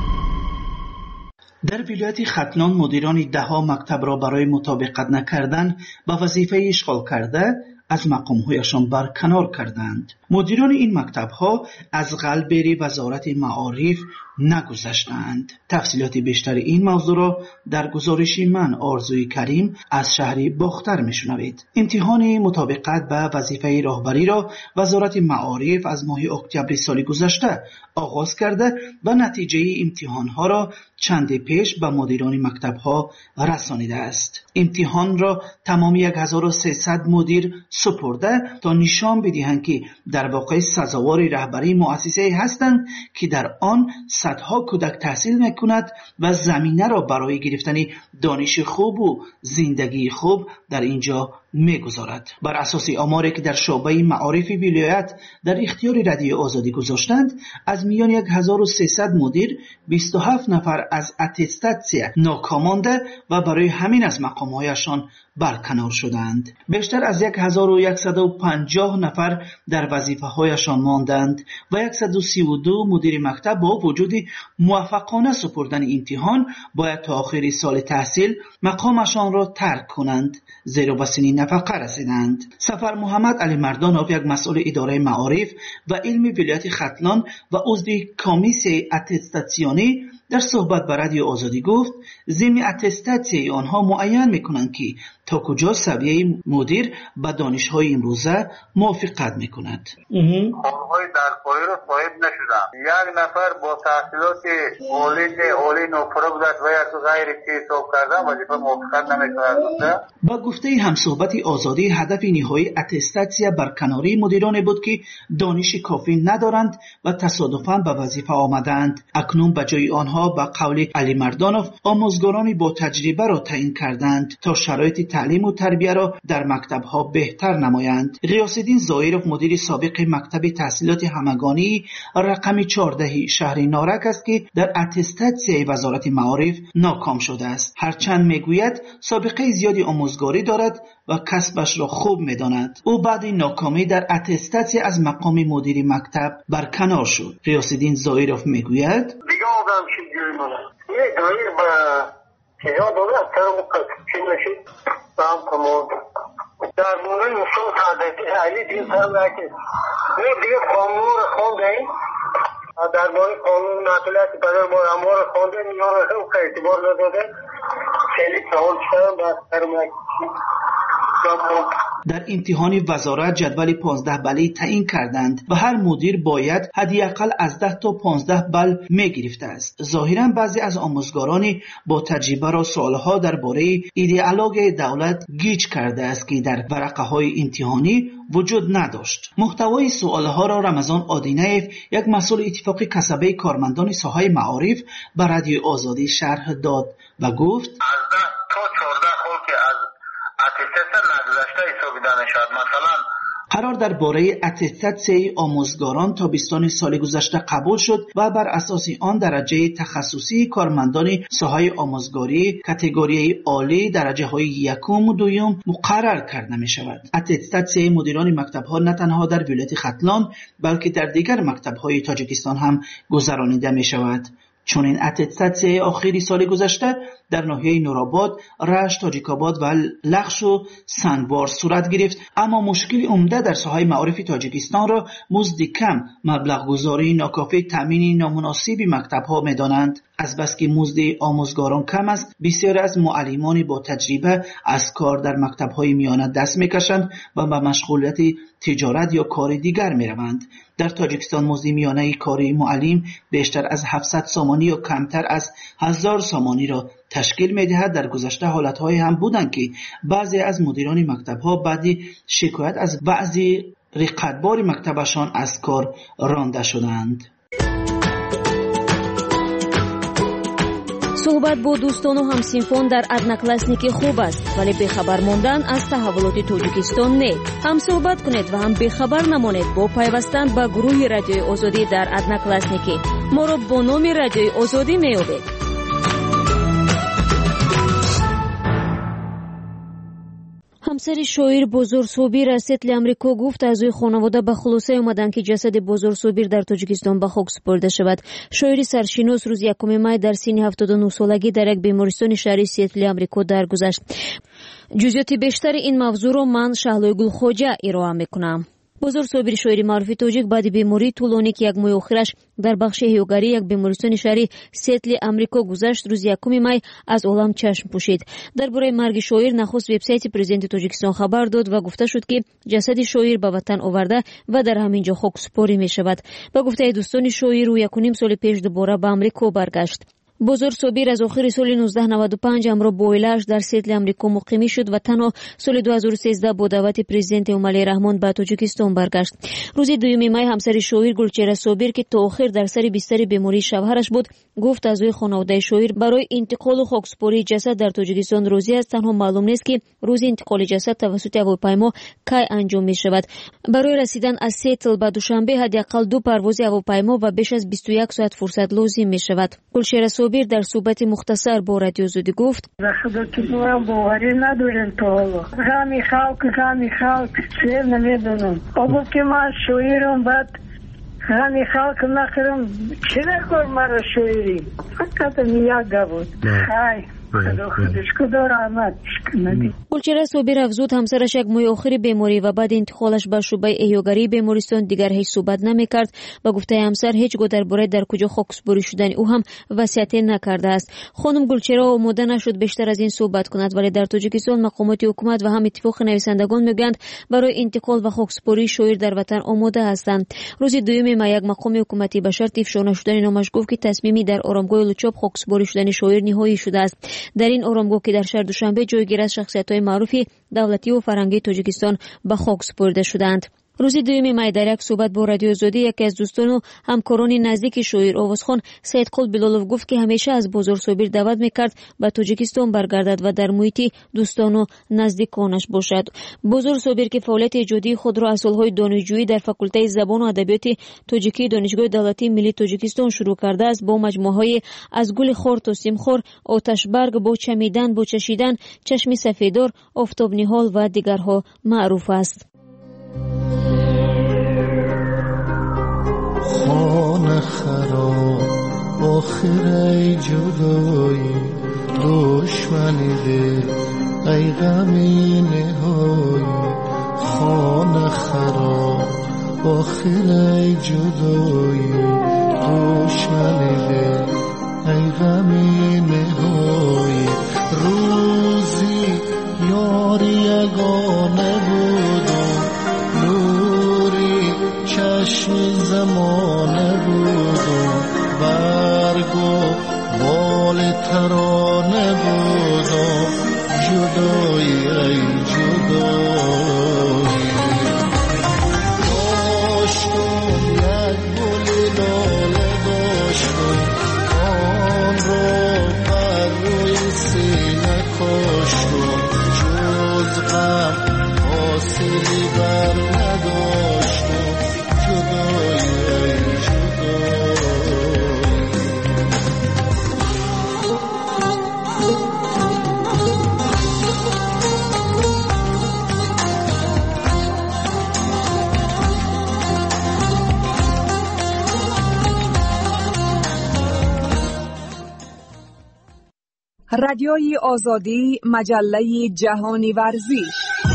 در ولایت ختلان مدیران دهها مکتب را برای مطابقت نکردن به وظیفه اشغال کرده از مقام‌هایشان برکنار کردند. مدیران این مکتب‌ها از قلبری وزارت معارف نگذشتند. تفصیلات بیشتر این موضوع را در گزارش من آرزوی کریم از شهر باختر میشنوید. امتحان مطابقت به وظیفه راهبری را وزارت معارف از ماه اکتبر سال گذشته آغاز کرده و نتیجه امتحان‌ها را چند پیش به مدیران مکتب‌ها رسانیده است. امتحان را تمام هزار و سیصد مدیر سپرده تا نشان بدهند که در واقع سزاوار رهبری مؤسسه هستند که در آن صدها کودک تحصیل میکند و زمینه را برای گرفتن دانش خوب و زندگی خوب در اینجا میگذارد. بر اساس آماری که در شعبه معارف ولایت در اختیار رادیو آزادی گذاشتند، از میان هزار و سیصد مدیر بیست و هفت نفر از اتستاسیون ناکامانده و برای همین از مقام‌هایشان برکنار شدند. بیشتر از هزار و صد و پنجاه نفر در وظیفه‌هایشان ماندند و صد و سی و دو مدیر مکتب با وجود موفقانه سپردن امتحان باید تا آخر سال تحصیل مقامشان را ترک کنند، زیرا به سن نفقه رسیدند. سفر محمد علی مردانوف، یک مسئول اداره معارف و علم ولایت ختلان و عضو کمیسیون اتستاسیونی، در صحبت با رادیو آزادی گفت ضمن اتستاسیون آنها معین میکنند که تا کجا سویه مدیر با دانش‌های امروزه موافقت میکند. آنهای درپایی را صاحب نشدم. یک نفر با تحصیلات عالی عالی نوپرو بودند و یک غیر حساب کردن وظیفه موافقت نمیکند. با گفته همصحبت آزادی، هدف نهایی اتستاسیون برکناری مدیران بود که دانش کافی ندارند و تصادفاً به وظیفه آمدند. اکنون به جای آنها با قول علی مردانوف آموزگارانی با تجربه را تعیین کردند تا شرایط تعلیم و تربیه را در مکتب‌ها بهتر نمایند. غیاث‌الدین ظاهرов، مدیر سابق مکتب تحصیلات همگانی رقم چهارده شهر نارک است که در اتستاسیون وزارت معارف ناکام شده است. هرچند میگوید سابقه زیادی آموزگاری دارد و کسبش را خوب می‌داند. او بعد ناکامی در اتستاسیون از مقام مدیر مکتب برکنار شد. غیاث‌الدین ظاهرов میگوید دیگه آدم چی جوری مونه یه دایر با چیزا داره از طرف چی نشید سام کمون در مورد اصول سعادتی علی دین سرم رکی این دیگه قانون رو خونده در مورد قانون نقلیت بدر بار امور خونده نیان رو که اعتبار نداده خیلی سوال شدم و سرمایه در امتحان وزارت جدول پانزده بله تعیین کردند و هر مدیر باید حداقل از ده تا پانزده بل می گرفته است. ظاهرا بعضی از آموزگاران با تجربه را سوالها درباره ایدئولوژی دولت گیج کرده است که در ورقه های امتحانی وجود نداشت. محتوای سوالها را رمضان آدینیف، یک مسئول اتفاق کسبه کارمندان ساحه معارف، به رادیو آزادی شرح داد و گفت از ده تا چهارده خود که از اتستات نگذشته حسابیده میشود. مثلا قرار درباره اتستات آموزگاران تابستان سال گذشته قبول شد و بر اساس آن درجه تخصصی کارمندان ساحه آموزگاری کاتگوری عالی درجه های یکم و دوم مقرر کرده می شود. اتستات مدیران مکتب ها نه تنها در ولایت ختلان بلکه در دیگر مکتب های تاجیکستان هم گذرانیده می شود. چون این اتستات آخری سال گذشته در ناحیه نورآباد، رشت، تاجیک‌آباد و لخش و سنگوار صورت گرفت، اما مشکل عمده در ساحه معارف تاجیکستان را مزد کم، مبلغ گذاری ناکافی، تامین نامناسب مکتب‌ها می‌دانند. از بس که مزد آموزگاران کم است، بسیار از معلمان با تجربه از کار در مکتب‌های میانه دست می‌کشند و به مشغولیت تجارت یا کار دیگر می‌روند. در تاجیکستان مزد میانه کاری معلم بیشتر از هفتصد سامانی یا کمتر از هزار سامانی را تشکیل می‌دهد. در گذشته حالت‌های هم بودند که بعضی از مدیران مکتب‌ها بعد شکایت از بعضی رقابت‌بار مکتبشان از کار رانده شدند. صحبت با دوستان و همسینفان در одноклассники خوب است، ولی بخبر ماندن از تحولات تاجیکستان نه. هم صحبت کنید و هم بخبر نمانید با پیوستن به گروه رادیوی آزادی در одноклассники. ما را با نام رادیوی آزادی میابید. همسر شاعر بزرگ صابر از سطل امریکا گفت اعضای خانواده به خلاصه آمدند که جسد بزرگ صابر در تاجیکستان به خاک سپرده شود. شاعر سرشناس روز یکم می در سن هفتاد و نه سالگی در یک بیمارستان شهری سطل امریکا درگذشت. جزئیات بیشتر این موضوع را من شهلای گلخواجه ارائه میکنم. بزرگ صابر شاعر معروف تاجیک بعد بیماری طولانی که یک ماه آخرش در بخش احیاگری یک بیمارستان شهری سطل امریکا گذشت، روز یکم می از عالم چشم پوشید. درباره مرگ شاعر نخست وبسایت پرزیدنت تاجیکستان خبر داد و گفته شد که جسد شاعر به وطن آورده و در همینجا خاکسپاری می شود. با گفته دوستان شاعر او یک و نیم سال پیش دوباره به امریکا برگشت. بزرگ صابر از آخر سال نوزده نود و پنج امرو با علاج در سطل امریکا مقیمی شد و تنها سال دو هزار و سیزده با دعوت پرزیدنت عملی رحمان به تاجیکستان برگشت. روز دوم می همسر شاعر گلچهره صابر که تا آخر در سر بستر بیماری شوهرش بود گفت اعضای خانواده شاعر برای انتقال و خاکسپاری جسد در تاجیکستان راضی است. تنها معلوم نیست که روز انتقال جسد توسط هواپیما کی انجام می شود. برای رسیدن از سطل به دوشنبه حداقل دو پرواز هواپیما و بیش از بیست و یک ساعت فرصت لازم می شود. گلچهره صابر در صحبت مختصر با رادیو آزادی گفت خودتون باوری ندارین تو حالا غمی خلق غمی خلق چه نمیدونم آبو که من شویرم بعد غمی خلق نخرم چه نکر مرا شویری فقط میاگه بود خای خدا خودش کدو رحمت کنه. گلچهره صابر افزود همسرش یک ماه آخر بیماری و بعد انتقالش به شعبه احیاگری بیمارستان دیگر هیچ صحبت نمیکرد. با گفته همسر هیچگاه درباره در کجا خاکسپاری شدن او هم وصیتی نکرده است. خانم گلچهره آماده نشد بیشتر از این صحبت کند، ولی در تاجیکستان مقامات حکومت و هم اتفاق نویسندگان میگویند برای انتقال و خاکسپاری شاعر در وطن آماده هستند. روز دوم می یک مقام حکومتی به شرط افشا نشدن نامش گفت که تصمیمی در آرامگاه لوچاب خاکسپاری شدن شاعر نهایی شده است. در این آرامگاه که در شهر دوشنبه جایگیر از شخصیت‌های معروف دولتی و فرهنگی تاجیکستان به خاک سپرده شدند. روز دوم می در یک صحبت با رادیو آزادی یکی از دوستان و همکاران نزدیک شاعر آوازخوان سید قل بلالوف گفت که همیشه از بزرگ صابر دعوت میکرد به تاجیکستان برگردد و در محیط دوستان و نزدیکانش باشد. بزرگ صابر که فعالیت ایجادی خود را از سالهای دانشجویی در فاکولته زبان و ادبیات تاجیکی دانشگاه دولتی ملی تاجیکستان شروع کرده است، با مجموعه‌های از گل خور تا سیم خور، آتش برگ، با چمیدن، با چشیدن، چشم سفیدار، آفتاب نهال و دیگرها معروف است. خانه خراب آخر ای جدایی دشمنی دل ای غمی نهایی خانه خراب آخر ای جدایی دشمنی دل ای غمی نهایی رو زمانه بود و برگ و بال ترانه بود و جدایی ای جدایی داشتم یک گل لاله داشتم آن را بر روی سینه کاشتم جز غم حاصلی بر نداشتم جدایی ای جدایی رادیوی آزادی، مجله جهانی ورزش.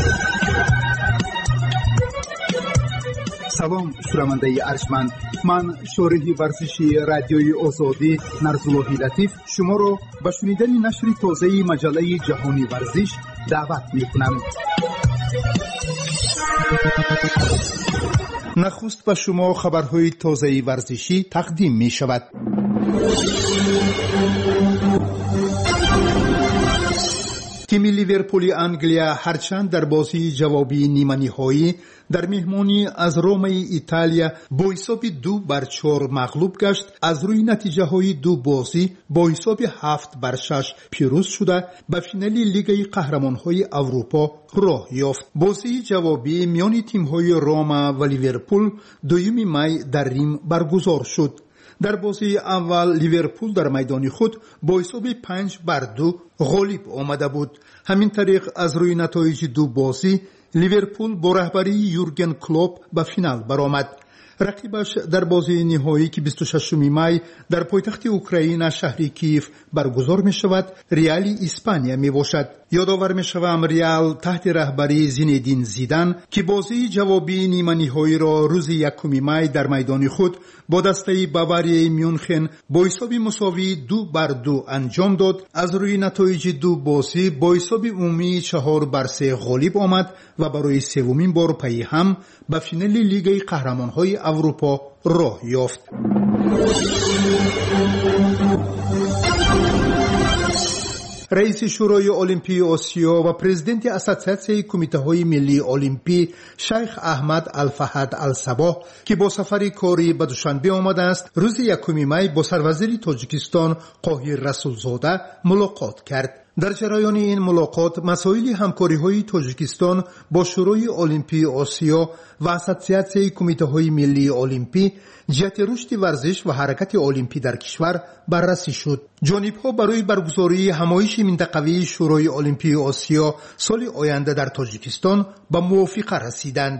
سلام شنونده ارجمند، من شارح ورزشی رادیوی آزادی نرزاللهی لطیف شما را به شنیدن نشر تازه مجله جهانی ورزش دعوت می‌کنم. نخست به شما خبرهای تازه ورزشی تقدیم می‌شود. تیم لیورپول انگلیا هرچند در بازی جوابی نیمه نهایی در مهمانی از روم ایتالیا با حساب دو بر چهار مغلوب گشت، از روی نتیجه های دو بازی با حساب هفت بر شش پیروز شده به فینال لیگ قهرمان های اروپا راه یافت. بازی جوابی میان تیم های روم و لیورپول دوم می در ریم برگزار شد. در بازی اول لیورپول در میدان خود با حساب پنج بر دو غالب آمده بود. همین طریق از روی نتایج دو بازی لیورپول با رهبری یورگن کلوپ به فینال برآمد. رقیبش در بازی نهایی که بیست و ششم می در پایتخت اوکراین شهر کیف برگزار می شود ریال اسپانیا می باشد. یادآور می شوم ریال تحت رهبری زینedین زیدان که بازی جوابی نیمه نهایی را روز یکم می در میدان خود با دسته باوریای میونخن با حساب مساوی دو بر دو انجام داد. از روی نتایج دو بازی با حساب عمومی چهار بر سه غالب آمد و برای سومین بار پی هم به فینال لیگ قهرمان‌های اروپا راه یافت. رئیس شورای المپی آسیا و پرزیدنت اسوسیاسیون کمیته‌های ملی المپی شیخ احمد الفهد الصباح که با سفر کاری به دوشنبه آمده است، روز یکم می با سروزیر تاجیکستان قاهر رسولزاده ملاقات کرد. در جریان این ملاقات مسائل همکاری‌های تاجیکستان با شورای المپی آسیا و اسوسیاسیون کمیته‌های ملی المپی جهت رشد ورزش و حرکت المپی در کشور بررسی شد. جانب‌ها برای برگزاری همایش منطقوی شورای المپی آسیا سال آینده در تاجیکستان به موافقه رسیدند.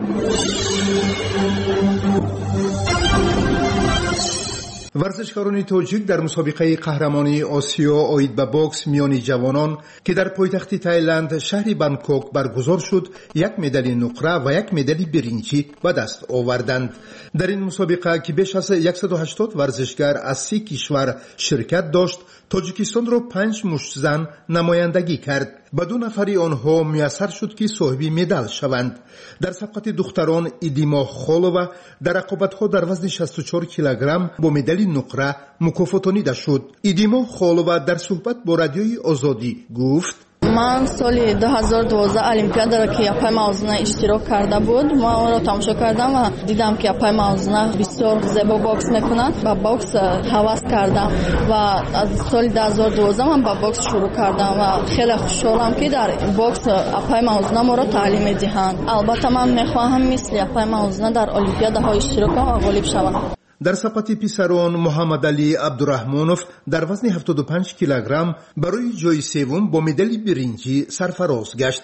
ورزشکاران تاجیک در مسابقه قهرمانی آسیا آید به باکس میان جوانان که در پایتخت تایلند شهر بانکوک برگزار شد یک مدال نقره و یک مدال برنجی به دست آوردند. در این مسابقه که بیش از صد و هشتاد ورزشکار از سی کشور شرکت داشت، تاجیکستان را پنج مشت زن نمایندگی کرد. با دو نفری آنها میسر شد که صاحب مدال شوند. در سبقت دختران ایدیما خالووا در رقابت‌ها در وزن شصت و چهار کیلوگرم با مدال نقره مکافاتانیده شد. ایدیما خالووا در صحبت با رادیوی آزادی گفت: من سال دو هزار و دوازده المپیاد را که پای موزنه اشتراک کرده بود، ما آن را تماشا کردم و دیدم که پای موزنه بسیار زیبا باکس میکنند. با باکس هوس کردم و از سال دو هزار و دوازده من با باکس شروع کردم و خیلی خوشحالم که در باکس پای موزنه ما را تعلیم میدهند. البته من میخواهم مثل پای موزنه در المپیادها اشتراک کنم و غالب شوم. در سبقت پسران محمد علی عبدالرحمانوف در وزن هفتاد و پنج کیلوگرم برای جای سوم با مدال برنجی سرفراز گشت.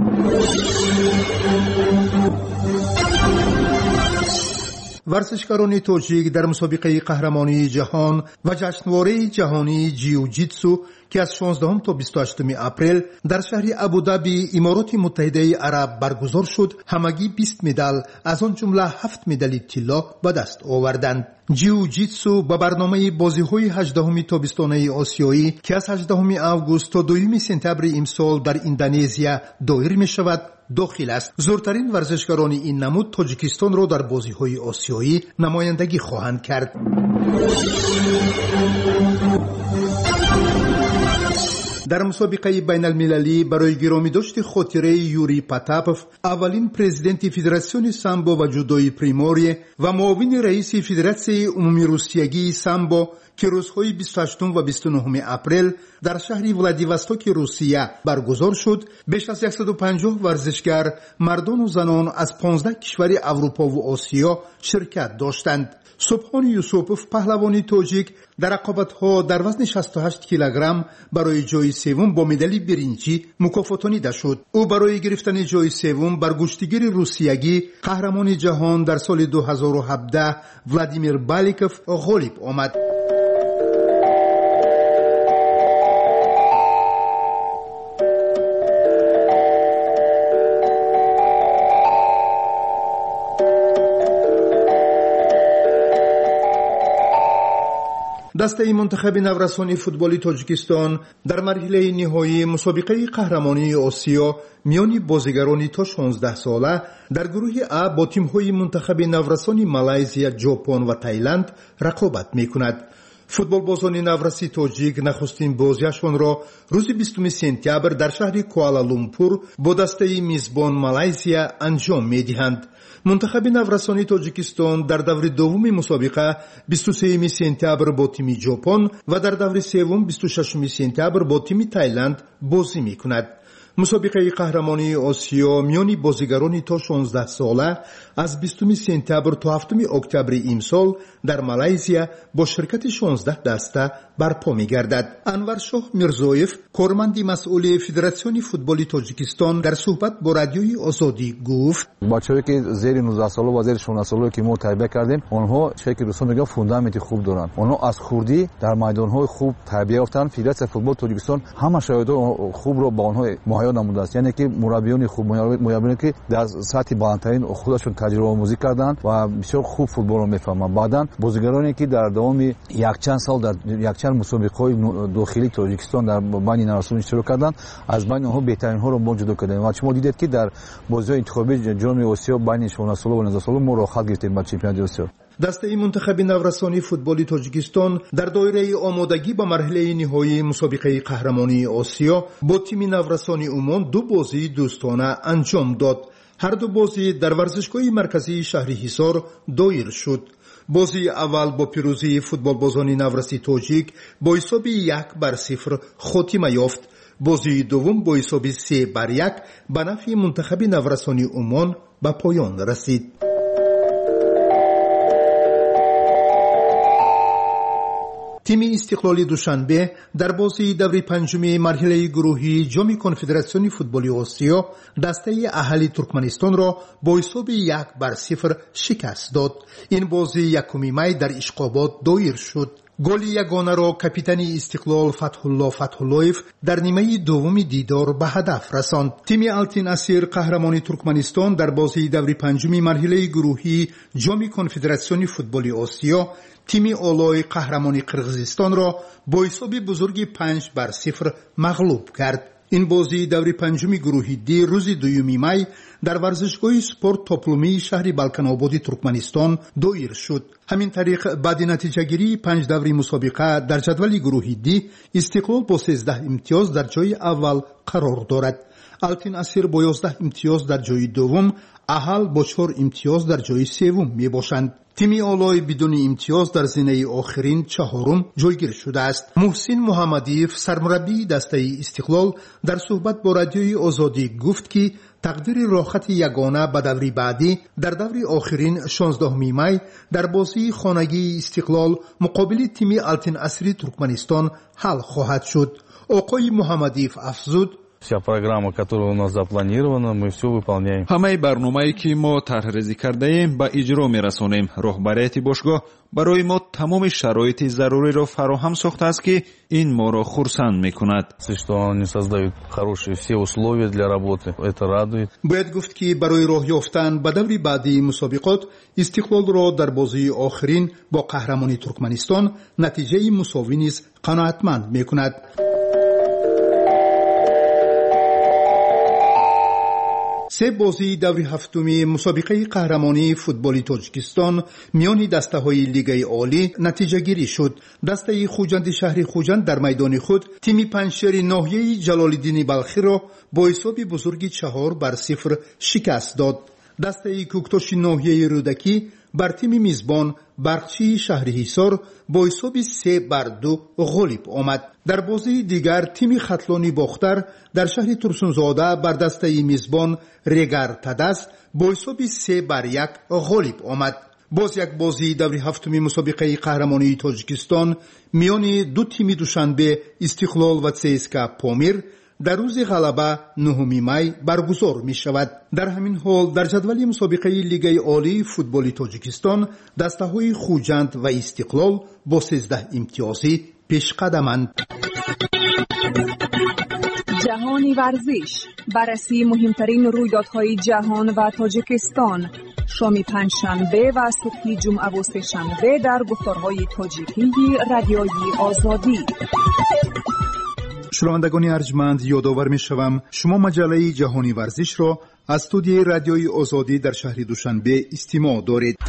ورزشکاران تاجیک در مسابقه قهرمانی جهان و جشنواره جهانی جیوجیتسو که از شانزدهم تا بیست و هشتم اپریل در شهر ابودابی امارات متحده عرب برگزار شد، همگی بیست مدال از آن جمله هفت مدال طلا به دست آوردند. جیوجیتسو با برنامه بازی‌های هجدهم تابستانه آسیایی که از هجدهم آگوست تا دوم سپتامبر امسال در اندونزیا دایر می‌شود داخل است. زورترین ورزشکاران این نمود تاجیکستان را در بازی‌های آسیایی نمایندگی خواهند کرد. در مسابقه بین المللی برای گرامی داشت خاطره یوری پاتاپوف، اولین پرزیدنت فدراسیون سامبو و جودوی پریموری و معاون رئیس فدراسیون عمومی روسیایی سامبو که روزهای بیست و هشتم و بیست و نهم اپریل در شهر ولادیواستوک روسیه برگزار شد، بیش از صد و پنجاه ورزشکار مردان و زنان از پانزده کشور اروپا و آسیا شرکت داشتند. سبحان یوسوپوف پهلوانی تاجیک در رقابت‌ها در وزن شصت و هشت کیلوگرم برای جای سوم با مدال برنجی مکافاتانیده شد. او برای گرفتن جای سوم بر گشتیگیر روسیایی قهرمان جهان در سال دو هزار و هفده ولادیمیر بالیکوف غالب آمد. دسته منتخب نورسانی فوتبالی تاجیکستان در مرحله نهایی مسابقه قهرمانی آسیا میان بازیگران تا شانزده ساله در گروه ا با تیم‌های منتخب نورسانی مالایزیا، ژاپن و تایلند رقابت می‌کند. فوتبال بازان نورسی تاجیک نخستین بازیشان را روز بیستم سپتامبر در شهر کوالالامپور با دسته میزبان مالایزیا انجام می‌دهند. منتخب نورسانی تاجیکستان در دور دوم مسابقه بیست و سوم سپتامبر با تیم ژاپن و در دور سوم بیست و ششم سپتامبر با تیم تایلند بازی می‌کند. مسابقه قهرمانی آسیا میان بازیگران تا شانزده ساله از بیستم سپتامبر تا هفتم اکتبر امسال در مالایزیا با شرکت شانزده دسته برپا می‌گردد. انور شاه میرزایف، کارمند مسئول فدراسیون فوتبال تاجیکستان، در صحبت با رادیوی آزادی گفت: بچه‌ای که زیر نوزده ساله و زیر شانزده ساله که ما تربیت کردیم، آنها چه که دوستان میگن فوندامنت خوب دارن. آنها از خوردی در میدان‌های خوب تربیت یافتن. فدراسیون فوتبال تاجیکستان همه شرایط خوب را با آنها مهیا نموده است. یعنی که مربیان خوب، مربیانی که در سطح بالاترین خودشون تجربه آموزی کردن و بسیار خوب فوتبال را میفهمن. بعداً بازیگرانی که در دوام یک چند سال در یک چند مسابقه‌های داخلی تاجیکستان در بین نورسان اشتراک کردن، از بین آنها بهترین ها را ما جدا کردیم. و شما دیدید که در بازی‌های انتخابی جام آسیا بین شانزده ساله و نوزده ساله ما راحت گرفتیم با چمپیونات آسیا. دسته منتخب نورسانی فوتبال تاجیکستان در دایره آمادگی به مرحله نهایی مسابقه قهرمانی آسیا با تیم نورسانی عمان دو بازی دوستانه انجام داد. هر دو بازی در ورزشگاه مرکزی شهر حصار دایر شد. بازی اول با پیروزی فوتبال بازان نورسی تاجیک با حساب یک بر صفر خاتمه یافت. بازی دوم با حساب سه بر یک به نفع منتخب نورسانی عمان به پایان رسید. تیم استقلالی دوشنبه در بازی دور پنجم مرحله گروهی جام کنفدراسیون فوتبال آسیا دسته اهلی ترکمنستان را با حساب یک بر صفر شکست داد. این بازی یکم می در اشقابات دایر شد. گل یگانه را کاپیتان استقلال فتح الله فتح اللهیف در نیمه دوم دیدار به هدف رساند. تیم التین اسیر قهرمان ترکمنستان در بازی دور پنجم مرحله گروهی جام کنفدراسیون فوتبال آسیا تیم اولای قهرمانی قرغیزستان را با حساب بزرگ پنج بر صفر مغلوب کرد. این بازی دور پنجم گروهی دی روز دوم می در ورزشگاه سپورت توپلومی شهر بالکن آباد ترکمنستان دایر شد. همین طریق بعد نتیجه گیری پنج دوری مسابقه در جدول گروهی دی استقلال با سیزده امتیاز در جای اول قرار دارد. التین اسیر با یازده امتیاز در جای دوم، اهل با چهار امتیاز در جای سوم می باشند. تیم اولای بدون امتیاز در زینه آخرین چهارم جایگیر شده است. محسن محمدیف سرمربی دسته استقلال در صحبت با رادیوی آزادی گفت که تقدیر راحت یگانه به دوری بعدی در دوری آخرین شانزدهم می در بازی خانگی استقلال مقابل تیم التین اسری ترکمنستان حل خواهد شد. آقای محمدیف افزود: Вся программа, которая у нас запланирована, мы все выполняем. ҳамаи барномае ки мо тарҳрезӣ кардаем ба иҷро мерасонем. роҳбарияти бошгоҳ барои мо тамоми шароити заруриро фароҳам сохтааст ки ин моро хурсанд мекунад. Что они создают хорошие все условия для работы. Это радует. باید گفت که برای راه یافتن به دوری بعدی مسابقات استقلال را در بازی آخرین با قهرمانی ترکمنستان نتیجه مساوی نیز قناعتمند میکند. سه بازی دوری هفتمی مسابقه قهرمانی فوتبال تاجیکستان میان دسته‌های لیگ عالی نتیجه گیری شد. دسته خوجند شهر خوجند در میدان خود تیم پنجشیر ناحیه جلال‌الدین بلخی را با حساب بزرگی چهار بر صفر شکست داد. دسته کوکتوش ناحیه رودکی بر تیم میزبان برقچی شهر حصار با حساب سه بر دو غالب آمد. در بازی دیگر تیم خطلانی باختر در شهر ترسونزاده بر دسته میزبان رگر تدس با حساب سه بر یک غالب آمد. باز یک بازی دوری هفتمی مسابقه قهرمانی تاجیکستان میان دو تیم دوشنبه استقلال و سیسکا پامیر در روز غلبه نهم می برگزار می شود. در همین حال در جدول مسابقه لیگ عالی فوتبال تاجیکستان دسته‌های خوجند و استقلال با سیزده امتیازی پیش قدمند. جهانی ورزش، بررسی مهمترین رویدادهای جهان و تاجیکستان، شام پنجشنبه و صبح جمعه و سه‌شنبه در گفتارهای تاجیکی رادیوی آزادی. شنوندگان ارجمند، یادآور می‌شوم شما مجله جهانی ورزش را از استودیوی رادیوی آزادی در شهر دوشنبه استماع دارید.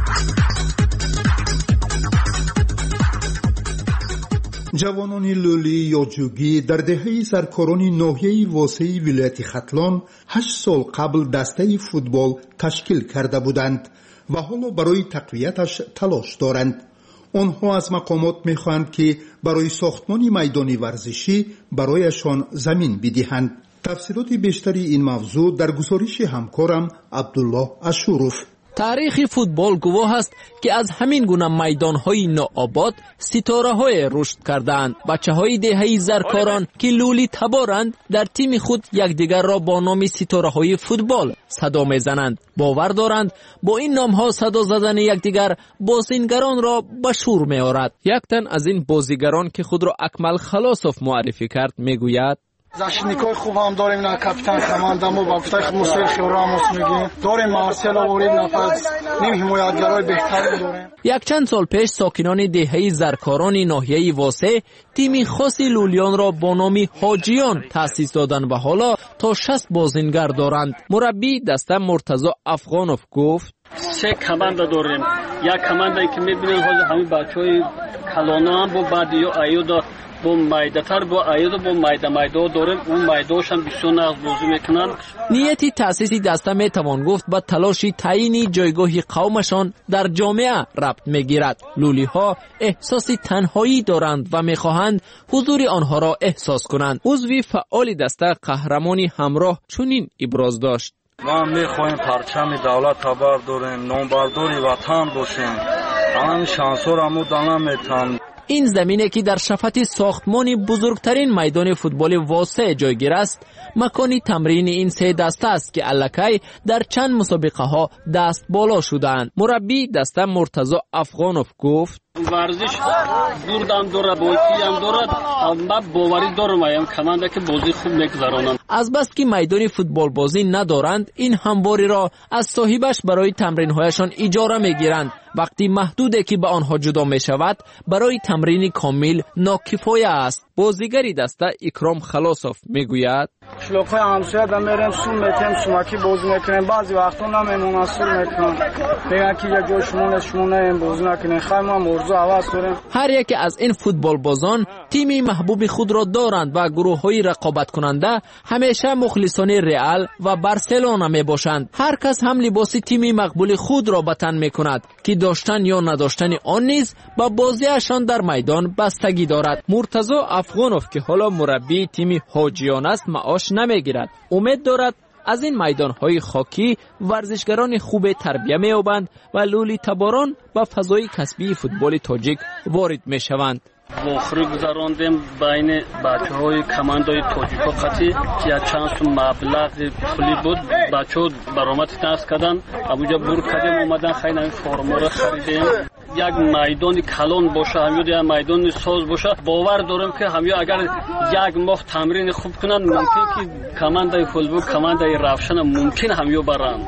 جوانان لولی یا جوگی در دهه سرکاران ناحیه واسعی ولایت ختلان هشت سال قبل دسته فوتبال تشکیل کرده بودند و حالا برای تقویتش تلاش دارند. آنها از مقامات می‌خواهند که برای ساختمان میدان ورزشی برایشان زمین بدهند. تفصیلات بیشتری این موضوع در گزارش همکارم عبدالله اشوروف. تاریخ فوتبال گواه است که از همین گونه میدان‌های ناآباد ستاره‌های رشد کردند. بچه‌های دهه زرکاران که لولی تبارند در تیم خود یکدیگر را با نام ستاره‌های فوتبال صدا می‌زنند. باور دارند با این نام‌ها صدا زدن یکدیگر بازیگران را به شور می‌آورد. یک تن از این بازیگران که خود را اکمل خلاصوف معرفی کرد می‌گوید: защитникои خوب هم داریم، نه کاپیتان خمانده ما با فتح موسیقی و راموس میگیم، داریم مارسل آورید، نفس نیم حمایتگرای بهتری داریم. یک چند سال پیش ساکنان دهه زرکاران ناحیه واسه تیم خاصی لولیان را با نام حاجیان تأسیس دادند و حالا تا شصت بازیگر دارند. مربی دسته مرتضی افغانوف گفت: سه کمانده داریم. یک کمانده که میبینیم حالا همین بچهای کلانا هم با بعدی ایودا با مایداتر با ایودا با مایدا مایدا داریم. اون مایداش هم بسیار نقض بازی میکنن. نیتی تأسیس دسته میتوان گفت با تلاش تعیین جایگاه قومشان در جامعه ربط میگیرد. لولی ها احساس تنهایی دارند و میخواهند حضور آنها را احساس کنند. عضو فعال دسته قهرمانی همراه چنین ابراز داشت: ما میخواهیم پرچم دولت تبر داریم، نامبرداری وطن باشیم. همین شانسور همو دانه میتن. این زمینه که در شفت ساختمان بزرگترین میدان فوتبال واسع جایگیر است، مکانی تمرین این سه دسته است که الکی در چند مسابقه ها دست بالا شدند. مربی دسته مرتضی افغانوف گفت: ورزش بردم دارد، بایتی هم دارد، اما باوری دارم ایم کمانده که بازی خوب میگذرانند. از بس که میدان فوتبال بازی ندارند، این همواری را از صاحبش برای تمرین هایشان اجاره میگیرند. وقتی محدوده که به آنها جدا می شود، برای تمرین کامل ناکفایه است. بازیگری دسته اکرام خلاصوف میگوید: شلوغ‌های همسایه دم میریم سور میتیم، سومکی بازی میکنیم، بعضی وقتا نمیمونن سور میکنن، میگن که یک جای شمونه شمونه بازی نکنیم، خواهیم هم ارزو عوض کنیم. هر یکی از این فوتبال بازان تیمی محبوب خود را دارند و گروه های رقابت کننده همیشه مخلصان رئال و بارسلونا می باشند. هر کس هم لباس تیمی مقبول خود را به تن می کند که داشتن یا نداشتن آن نیز با بازیشان در میدان بستگی دارد. مرتضی افغانوف که حالا مربی تیم حاجیان است معاش نمیگیرد. امید دارد از این میدان‌های خاکی ورزشگران خوب تربیت می‌یابند و لولی تباران به فضای کسبی فوتبال تاجیک وارد می‌شوند. وخری گذراندیم بین بچه‌های کماندای تاجیکا قطعی که از چند سو مبلغ پولی بود بچه‌ها برآمد دست کردن، ابوجا بور کردیم اومدن خیلی این فرما رو خریدیم. یک میدان کلان باشه همیو یا میدان ساز باشه، باور دارم که همیو اگر یک ماه تمرین خوب کنن ممکن که کماندای فوتبال کماندای روشن ممکن همیو برن.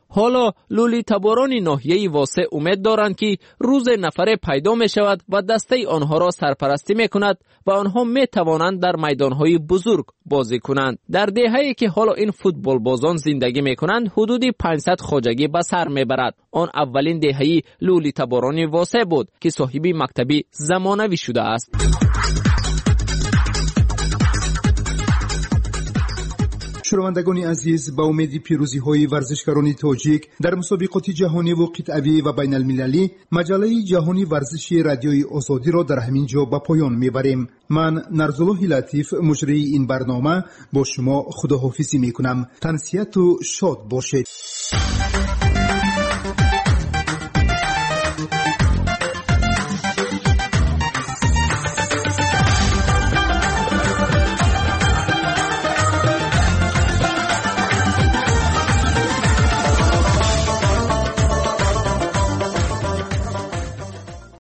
حالا لولی تباران ناحیه واسع امید دارند که روز نفره پیدا می شود و دسته آنها را سرپرستی می کند و آنها می توانند در میدانهای بزرگ بازی کنند. در دهه‌ای که حالا این فوتبال بازان زندگی می کنند حدود پانصد خواجگی به سر می برد. آن اولین دهه لولی تباران واسع بود که صاحب مکتبی زمانوی شده است. شنوندگان عزیز، با امید پیروزی های ورزشکاران تاجیک در مسابقات جهانی و قطعی و بین المللی، مجله جهانی ورزشی رادیوی آزادی را در همین جا به پایان میبریم. من نرزالله لطیف مجری این برنامه با شما خداحافظی میکنم. تنسیت و شاد باشید.